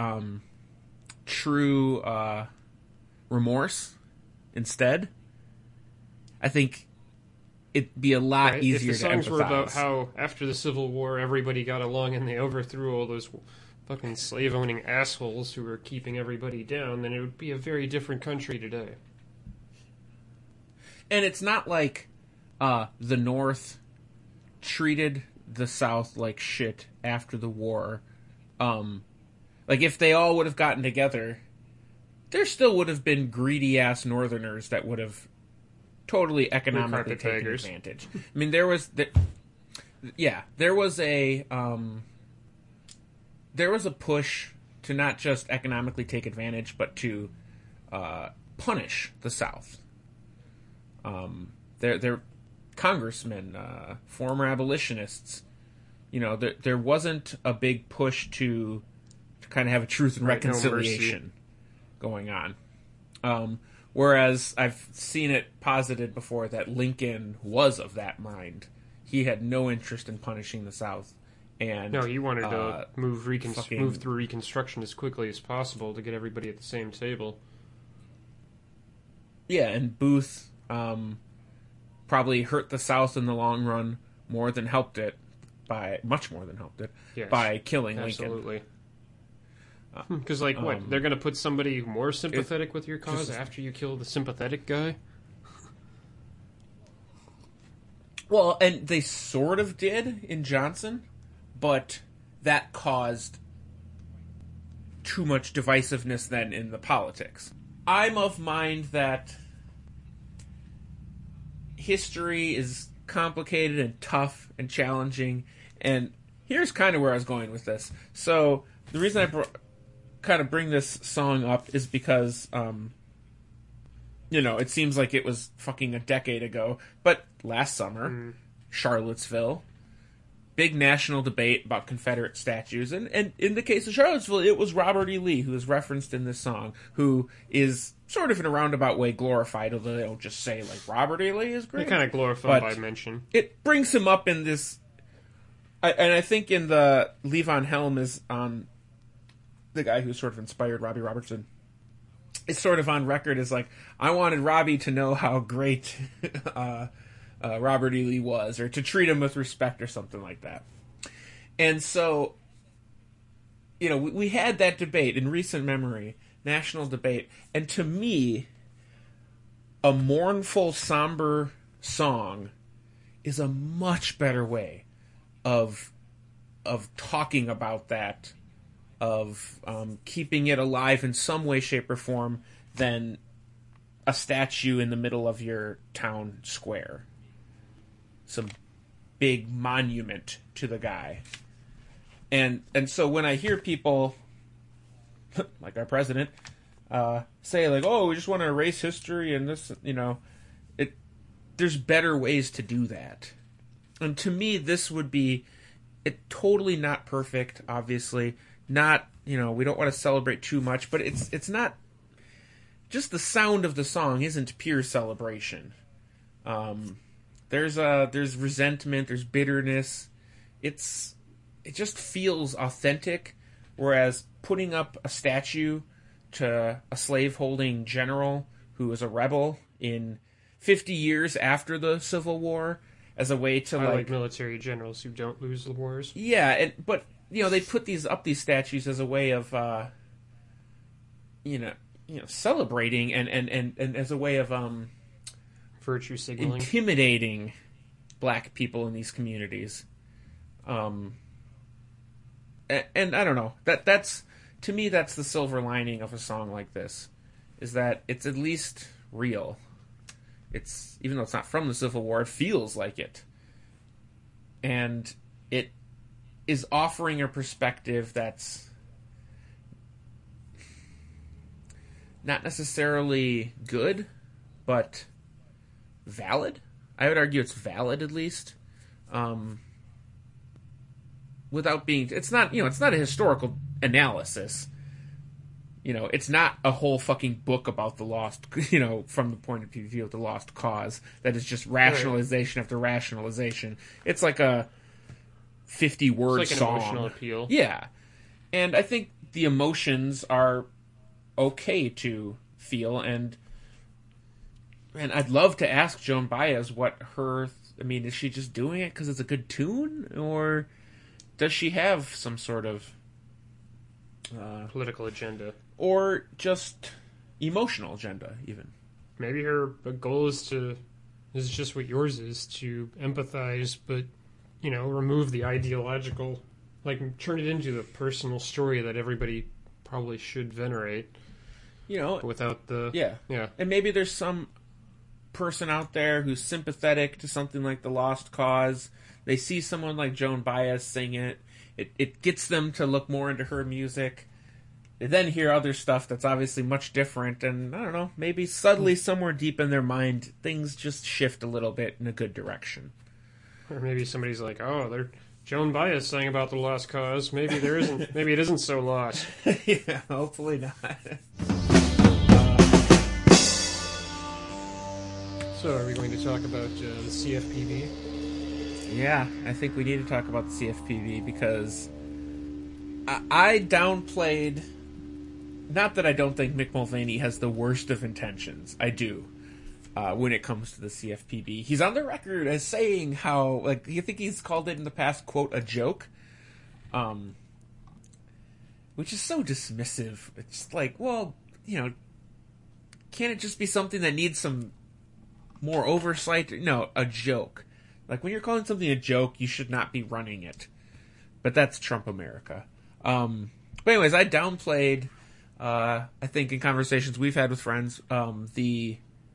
true remorse instead, I think it'd be a lot easier to empathize. If the songs were about how after the Civil War everybody got along and they overthrew all those fucking slave-owning assholes who were keeping everybody down, then it would be a very different country today. And it's not like the North treated the South like shit after the war. If they all would have gotten together, there still would have been greedy-ass Northerners that would have totally economically taken advantage. I mean, there was a push to not just economically take advantage, but to punish the South. They're congressmen, former abolitionists. There wasn't a big push to kind of have a truth and reconciliation going on. Whereas I've seen it posited before that Lincoln was of that mind. He had no interest in punishing the South. And no, he wanted to move through Reconstruction as quickly as possible to get everybody at the same table. Yeah, and Booth probably hurt the South in the long run much more than helped it by killing Lincoln. Absolutely. Because, what? They're going to put somebody more sympathetic with your cause after you kill the sympathetic guy? Well, and they sort of did in Johnson, but that caused too much divisiveness then in the politics. I'm of mind that history is complicated and tough and challenging, and here's kind of where I was going with this. So the reason I kind of bring this song up is because, it seems like it was fucking a decade ago, but last summer, Charlottesville, big national debate about Confederate statues, and in the case of Charlottesville, it was Robert E. Lee who is referenced in this song, who is sort of in a roundabout way glorified, although they don't just say, Robert E. Lee is great. They kind of glorify by mention. It brings him up in this, and I think in the Levon Helm is on the guy who sort of inspired Robbie Robertson. It's sort of on record as I wanted Robbie to know how great Robert E. Lee was, or to treat him with respect or something like that. And so, we had that debate in recent memory, national debate, and to me, a mournful, somber song is a much better way of talking about that, of keeping it alive in some way, shape, or form than a statue in the middle of your town square. Some big monument to the guy. And so when I hear people, like our president, say we just want to erase history and this, there's better ways to do that. And to me, this would be totally not perfect, obviously. Not, we don't want to celebrate too much, but it's not, just the sound of the song isn't pure celebration. There's resentment, there's bitterness. It just feels authentic, whereas putting up a statue to a slave-holding general who was a rebel in 50 years after the Civil War as a way to I like military generals who don't lose the wars. Yeah, but they put these statues as a way of celebrating and as a way of virtue signaling, intimidating black people in these communities. And I don't know, that's to me, that's the silver lining of a song like this, is that it's at least real. It's, even though it's not from the Civil War, it feels like it. And it is offering a perspective that's not necessarily good, but valid. I would argue it's valid, at least. Without being... It's not a historical analysis. It's not a whole fucking book about the lost, from the point of view of the lost cause. That is just rationalization after rationalization. It's like a 50-word it's like song. An emotional appeal. Yeah. And I think the emotions are okay to feel, and I'd love to ask Joan Baez what her... is she just doing it because it's a good tune? Or does she have some sort of... political agenda. Or just emotional agenda, even. Maybe her goal is just what yours is, to empathize, but, remove the ideological, turn it into the personal story that everybody probably should venerate. Without the... Yeah. And maybe there's some person out there who's sympathetic to something like The Lost Cause. They see someone like Joan Baez sing it. It gets them to look more into her music. They then hear other stuff that's obviously much different, and I don't know, maybe subtly somewhere deep in their mind, things just shift a little bit in a good direction. Or maybe somebody's like, oh, Joan Baez sang about the Lost Cause. Maybe maybe it isn't so lost. Yeah, hopefully not. So, are we going to talk about the CFPB? Yeah, I think we need to talk about the CFPB because I downplayed... Not that I don't think Mick Mulvaney has the worst of intentions. I do. When it comes to the CFPB. He's on the record as saying how, you think he's called it in the past, quote, a joke? Which is so dismissive. It's like, well, can't it just be something that needs some more oversight? No, a joke. When you're calling something a joke, you should not be running it. But that's Trump America. But anyways, I downplayed... I think in conversations we've had with friends, the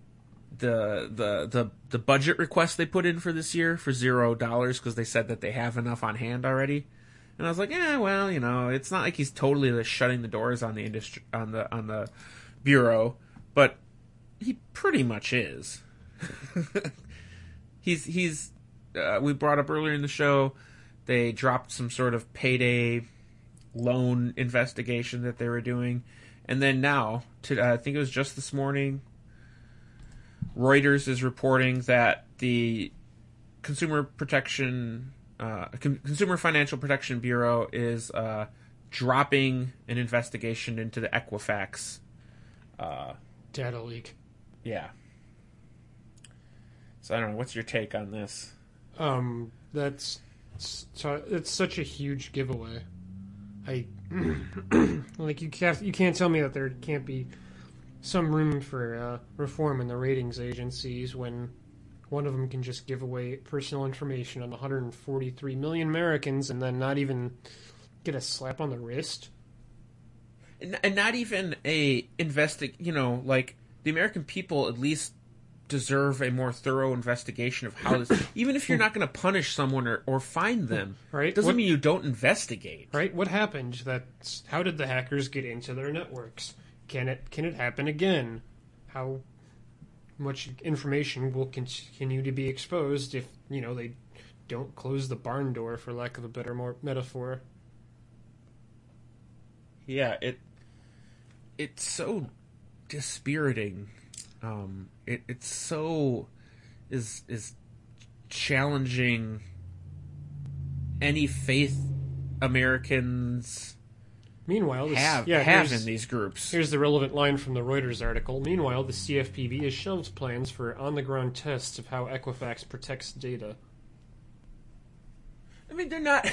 budget request they put in for this year for $0 because they said that they have enough on hand already, and I was like, well, it's not like he's totally shutting the doors on the industry on the bureau, but he pretty much is. he's we brought up earlier in the show, they dropped some sort of payday loan investigation that they were doing, and then now, I think it was just this morning, Reuters is reporting that the Consumer Financial Protection Bureau is dropping an investigation into the Equifax data leak. Yeah. So I don't know. What's your take on this? It's such a huge giveaway. You can't tell me that there can't be some room for reform in the ratings agencies when one of them can just give away personal information on 143 million Americans and then not even get a slap on the wrist. And not even the American people at least deserve a more thorough investigation of how this... Even if you're not going to punish someone or fine them, right? Doesn't mean you don't investigate. Right? What happened? How did the hackers get into their networks? Can it happen again? How much information will continue to be exposed if, they don't close the barn door, for lack of a better metaphor? Yeah, it's so dispiriting. It's so is challenging any faith Americans Meanwhile, have in these groups. Here's the relevant line from the Reuters article. Meanwhile, the CFPB has shelved plans for on-the-ground tests of how Equifax protects data. They're not...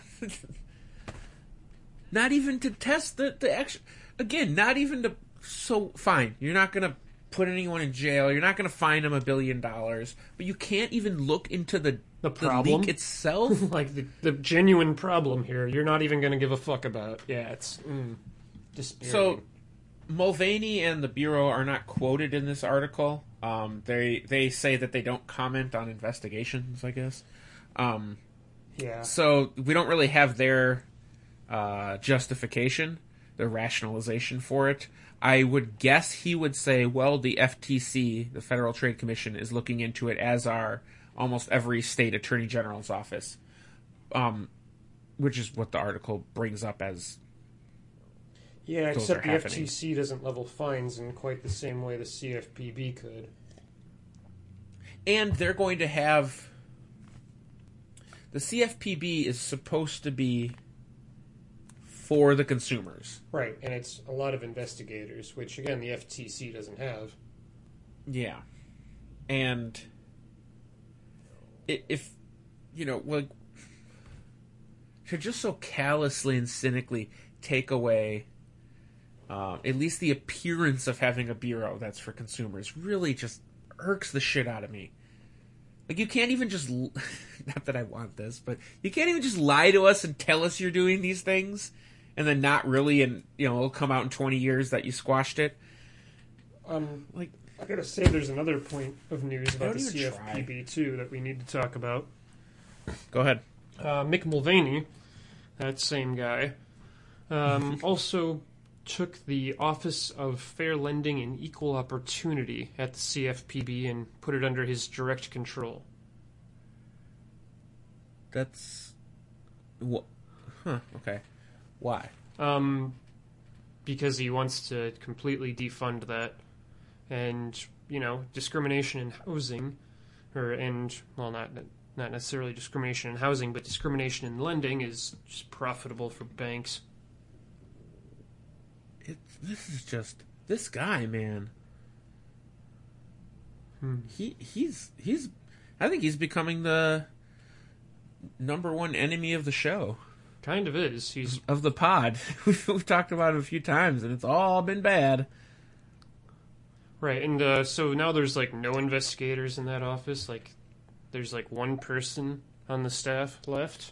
not even to test the action. Again, not even to... So, fine, you're not going to put anyone in jail. You're not going to fine them $1 billion. But you can't even look into the problem leak itself. The genuine problem here, you're not even going to give a fuck about. Yeah, it's dispiriting. So, Mulvaney and the Bureau are not quoted in this article. They say that they don't comment on investigations, I guess. Yeah. So, we don't really have their justification. the rationalization for it. I would guess he would say, well, the FTC, the Federal Trade Commission, is looking into it, as are almost every state attorney general's office, which is what the article brings up as. Yeah, those except are the happening. FTC doesn't level fines in quite the same way the CFPB could. And they're going to have... The CFPB is supposed to be for the consumers. Right, and it's a lot of investigators, which, again, the FTC doesn't have. Yeah. And if, like, to just so callously and cynically take away at least the appearance of having a bureau that's for consumers really just irks the shit out of me. Like, you can't even just... Not that I want this, but you can't even just lie to us and tell us you're doing these things, and then not really, and, it'll come out in 20 years that you squashed it. Like, I gotta say, there's another point of news about the Don't even CFPB, too, that we need to talk about. Go ahead. Mick Mulvaney, that same guy, also took the Office of Fair Lending and Equal Opportunity at the CFPB and put it under his direct control. That's... okay. Why? Because he wants to completely defund that. And, discrimination in housing, not necessarily discrimination in housing, but discrimination in lending is just profitable for banks. This is just... This guy, man. He's... I think he's becoming the number one enemy of the show. Kind of is. He's Of the pod. We've talked about it a few times, and it's all been bad. right, and so now there's no investigators in that office. There's one person on the staff left.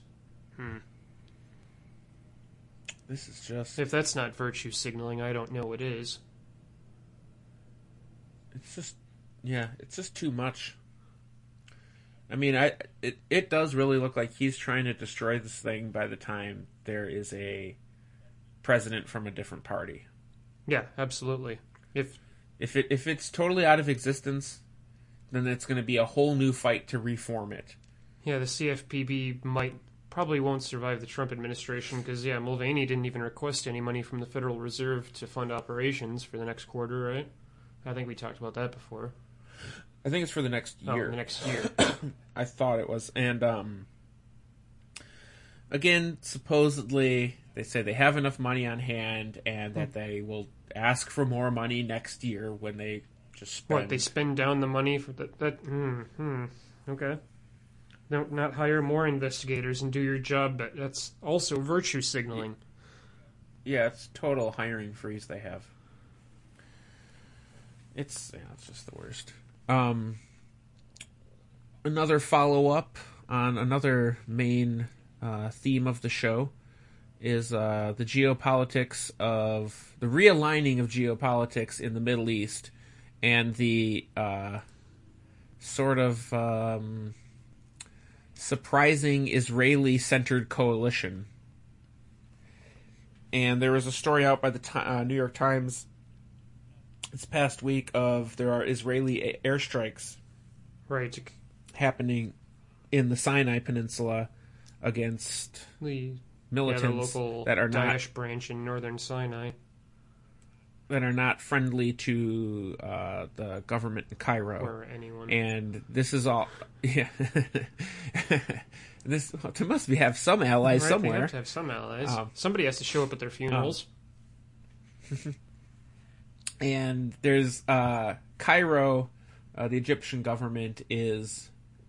This is just... If that's not virtue signaling, I don't know what is. It's just... Yeah, it's just too much. I mean, it does really look like he's trying to destroy this thing by the time there is a president from a different party. Yeah, absolutely. If it's totally out of existence, then it's going to be a whole new fight to reform it. Yeah, the CFPB probably won't survive the Trump administration because, Mulvaney didn't even request any money from the Federal Reserve to fund operations for the next quarter, right? I think we talked about that before. I think it's for the next year. Oh, the next year. I thought it was. And, again, supposedly, they say they have enough money on hand and that they will ask for more money next year when they just spend... What, they spend down the money for that? Okay. Not hire more investigators and do your job, but that's also virtue signaling. Yeah, it's total hiring freeze they have. It's just the worst. Another follow-up on another main theme of the show is the geopolitics of... the realigning of geopolitics in the Middle East and the sort of surprising Israeli-centered coalition. And there was a story out by the New York Times this past week of there are Israeli airstrikes happening in the Sinai Peninsula against the militants local that are Daesh branch in northern Sinai. That are not friendly to the government in Cairo. Or anyone. And this is all... Yeah. There must have some allies somewhere. They have to have some allies. Somebody has to show up at their funerals. And there's Cairo, the Egyptian government is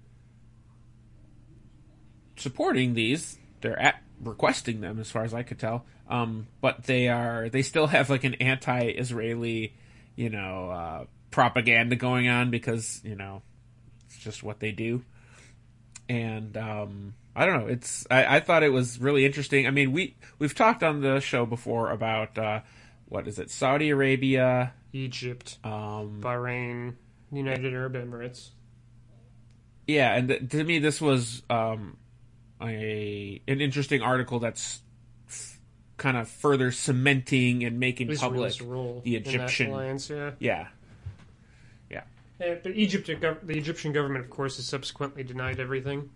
supporting these. They're requesting them, as far as I could tell. But they still have an anti-Israeli, propaganda going on because, it's just what they do. And I don't know. I thought it was really interesting. I mean, we've talked on the show before about what is it? Saudi Arabia, Egypt, Bahrain, United Arab Emirates. Yeah, and to me, this was an interesting article that's kind of further cementing and making Israel's public role the in that Egyptian. alliance, yeah. Yeah. But the Egyptian government, of course, has subsequently denied everything.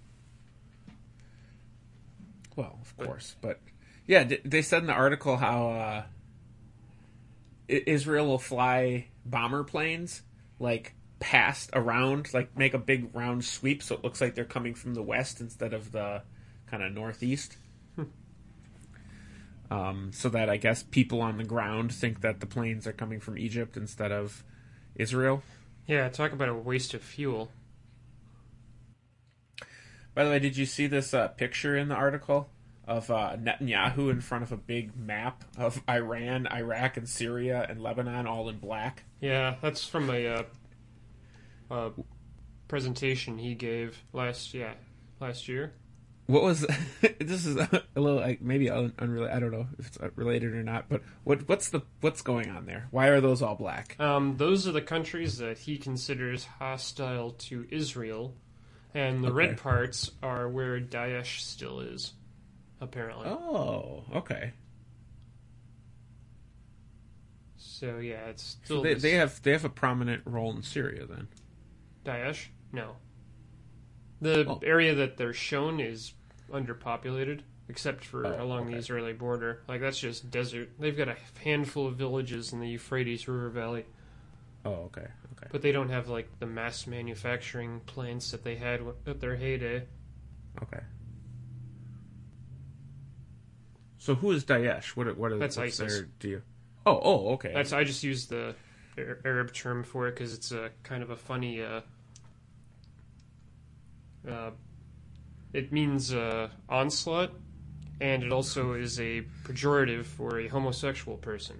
Well, of course, but yeah, they said in the article how Israel will fly bomber planes like past around, like make a big round sweep, so it looks like they're coming from the west instead of the kind of northeast. So that I guess people on the ground think that the planes are coming from Egypt instead of Israel. Yeah, talk about a waste of fuel. By the way, did you see this picture in the article of Netanyahu in front of a big map of Iran, Iraq, and Syria and Lebanon all in black? Yeah, that's from a presentation he gave last year. What was this? Is a little maybe unrelated. I don't know if it's related or not. But what's going on there? Why are those all black? Those are the countries that he considers hostile to Israel, and the red parts are where Daesh still is, apparently. Oh, okay. So yeah, it's still So they have a prominent role in Syria then. Daesh? No. The area that they're shown is underpopulated, except for along the Israeli border. Like, that's just desert. They've got a handful of villages in the Euphrates River Valley. Oh, okay. But they don't have, like, the mass manufacturing plants that they had at their heyday. Okay. So who is Daesh? What's ISIS. their deal? Oh, okay. I just used the Arab term for it because it's a kind of a funny... it means onslaught, and it also is a pejorative for a homosexual person.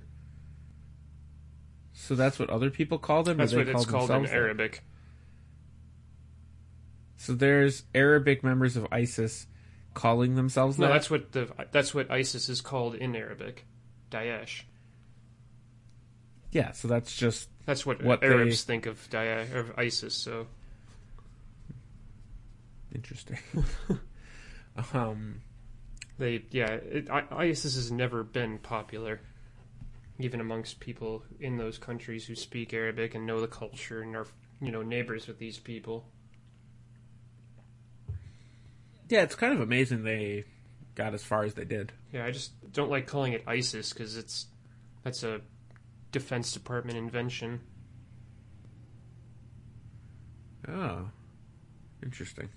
So that's what other people call them? That's or what they it's call called in themselves that? Arabic. So there's Arabic members of ISIS calling themselves No, that? that's what ISIS is called in Arabic. Daesh. Yeah, so that's just... That's what What Arabs think of ISIS, so... Interesting. ISIS has never been popular, even amongst people in those countries who speak Arabic and know the culture and are, neighbors with these people. Yeah, it's kind of amazing they got as far as they did. Yeah, I just don't like calling it ISIS because that's a Defense Department invention. Oh, interesting.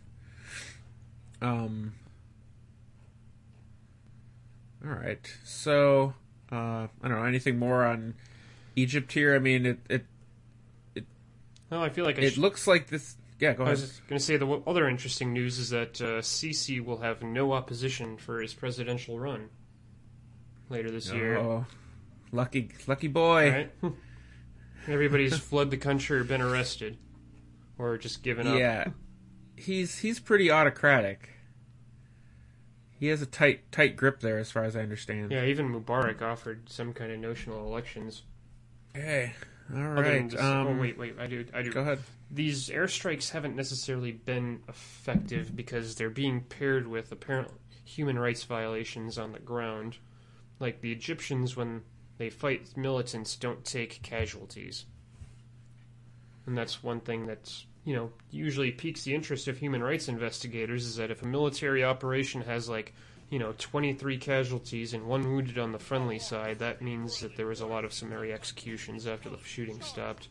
All right. So, I don't know, anything more on Egypt here? I mean, Well, I feel like it looks like this... Yeah, go I ahead. was going to say the other interesting news is that Sisi will have no opposition for his presidential run later this year. Oh, lucky boy. Right? Everybody's fled the country or been arrested or just given up. Yeah. He's pretty autocratic. He has a tight grip there, as far as I understand. Yeah, even Mubarak offered some kind of notional elections. Hey, all Other than right. just- wait, I do. Go ahead. These airstrikes haven't necessarily been effective because they're being paired with apparent human rights violations on the ground. Like the Egyptians, when they fight militants, don't take casualties. And that's one thing that's, usually piques the interest of human rights investigators, is that if a military operation has 23 casualties and 1 wounded on the friendly side, that means that there was a lot of summary executions after the shooting stopped.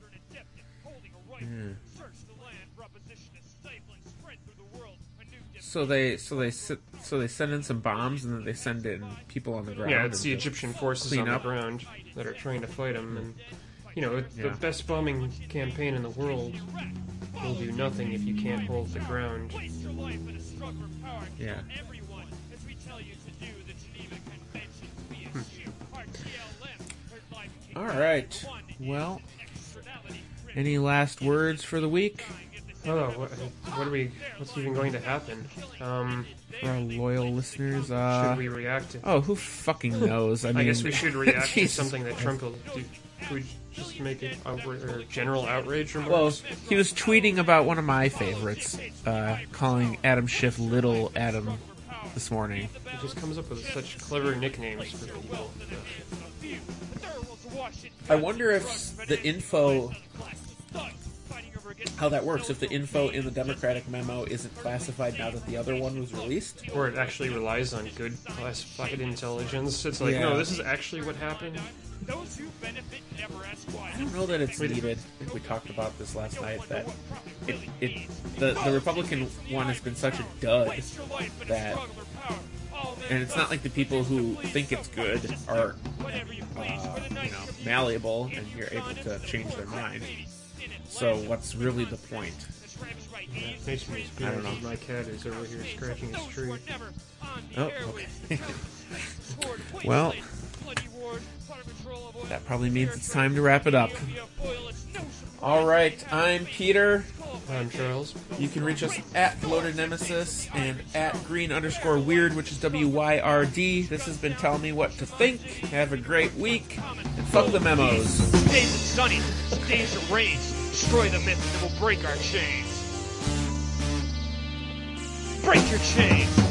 So they send in some bombs, and then they send in people on the ground. Yeah, it's the and Egyptian forces clean on up. the ground that are trying to fight them, and the best bombing campaign in the world will do nothing if you can't hold the ground. Yeah. All right. Well, any last words for the week? Oh, what's even going to happen? For our loyal listeners, Should we react to... oh, who fucking knows? I mean, I guess we should react to Jesus. something that Trump will do. Should we just make it general outrage Well, remarks? he was tweeting about one of my favorites, calling Adam Schiff Little Adam this morning. He just comes up with such clever nicknames for people. I wonder if the info, how that works, if the info in the Democratic memo isn't classified now that the other one was released. Or it actually relies on good classified intelligence. It's like, Yeah. no, this is actually what happened. I don't know that it's needed. I think we talked about this last night, that the Republican one has been such a dud that, and it's not like the people who think it's good are, malleable and you're able to change their mind. So what's really the point? That makes me I don't know. My cat is over here scratching his tree. Oh, okay. Well, that probably means it's time to wrap it up. All right, I'm Peter. I'm Charles. You can reach us at Loaded Nemesis and at green_weird, which is WYRD. This has been Tell Me What to Think. Have a great week. And fuck the memos. Days of sunny, days of rain. Destroy the myth that will break our chains. Break your chains.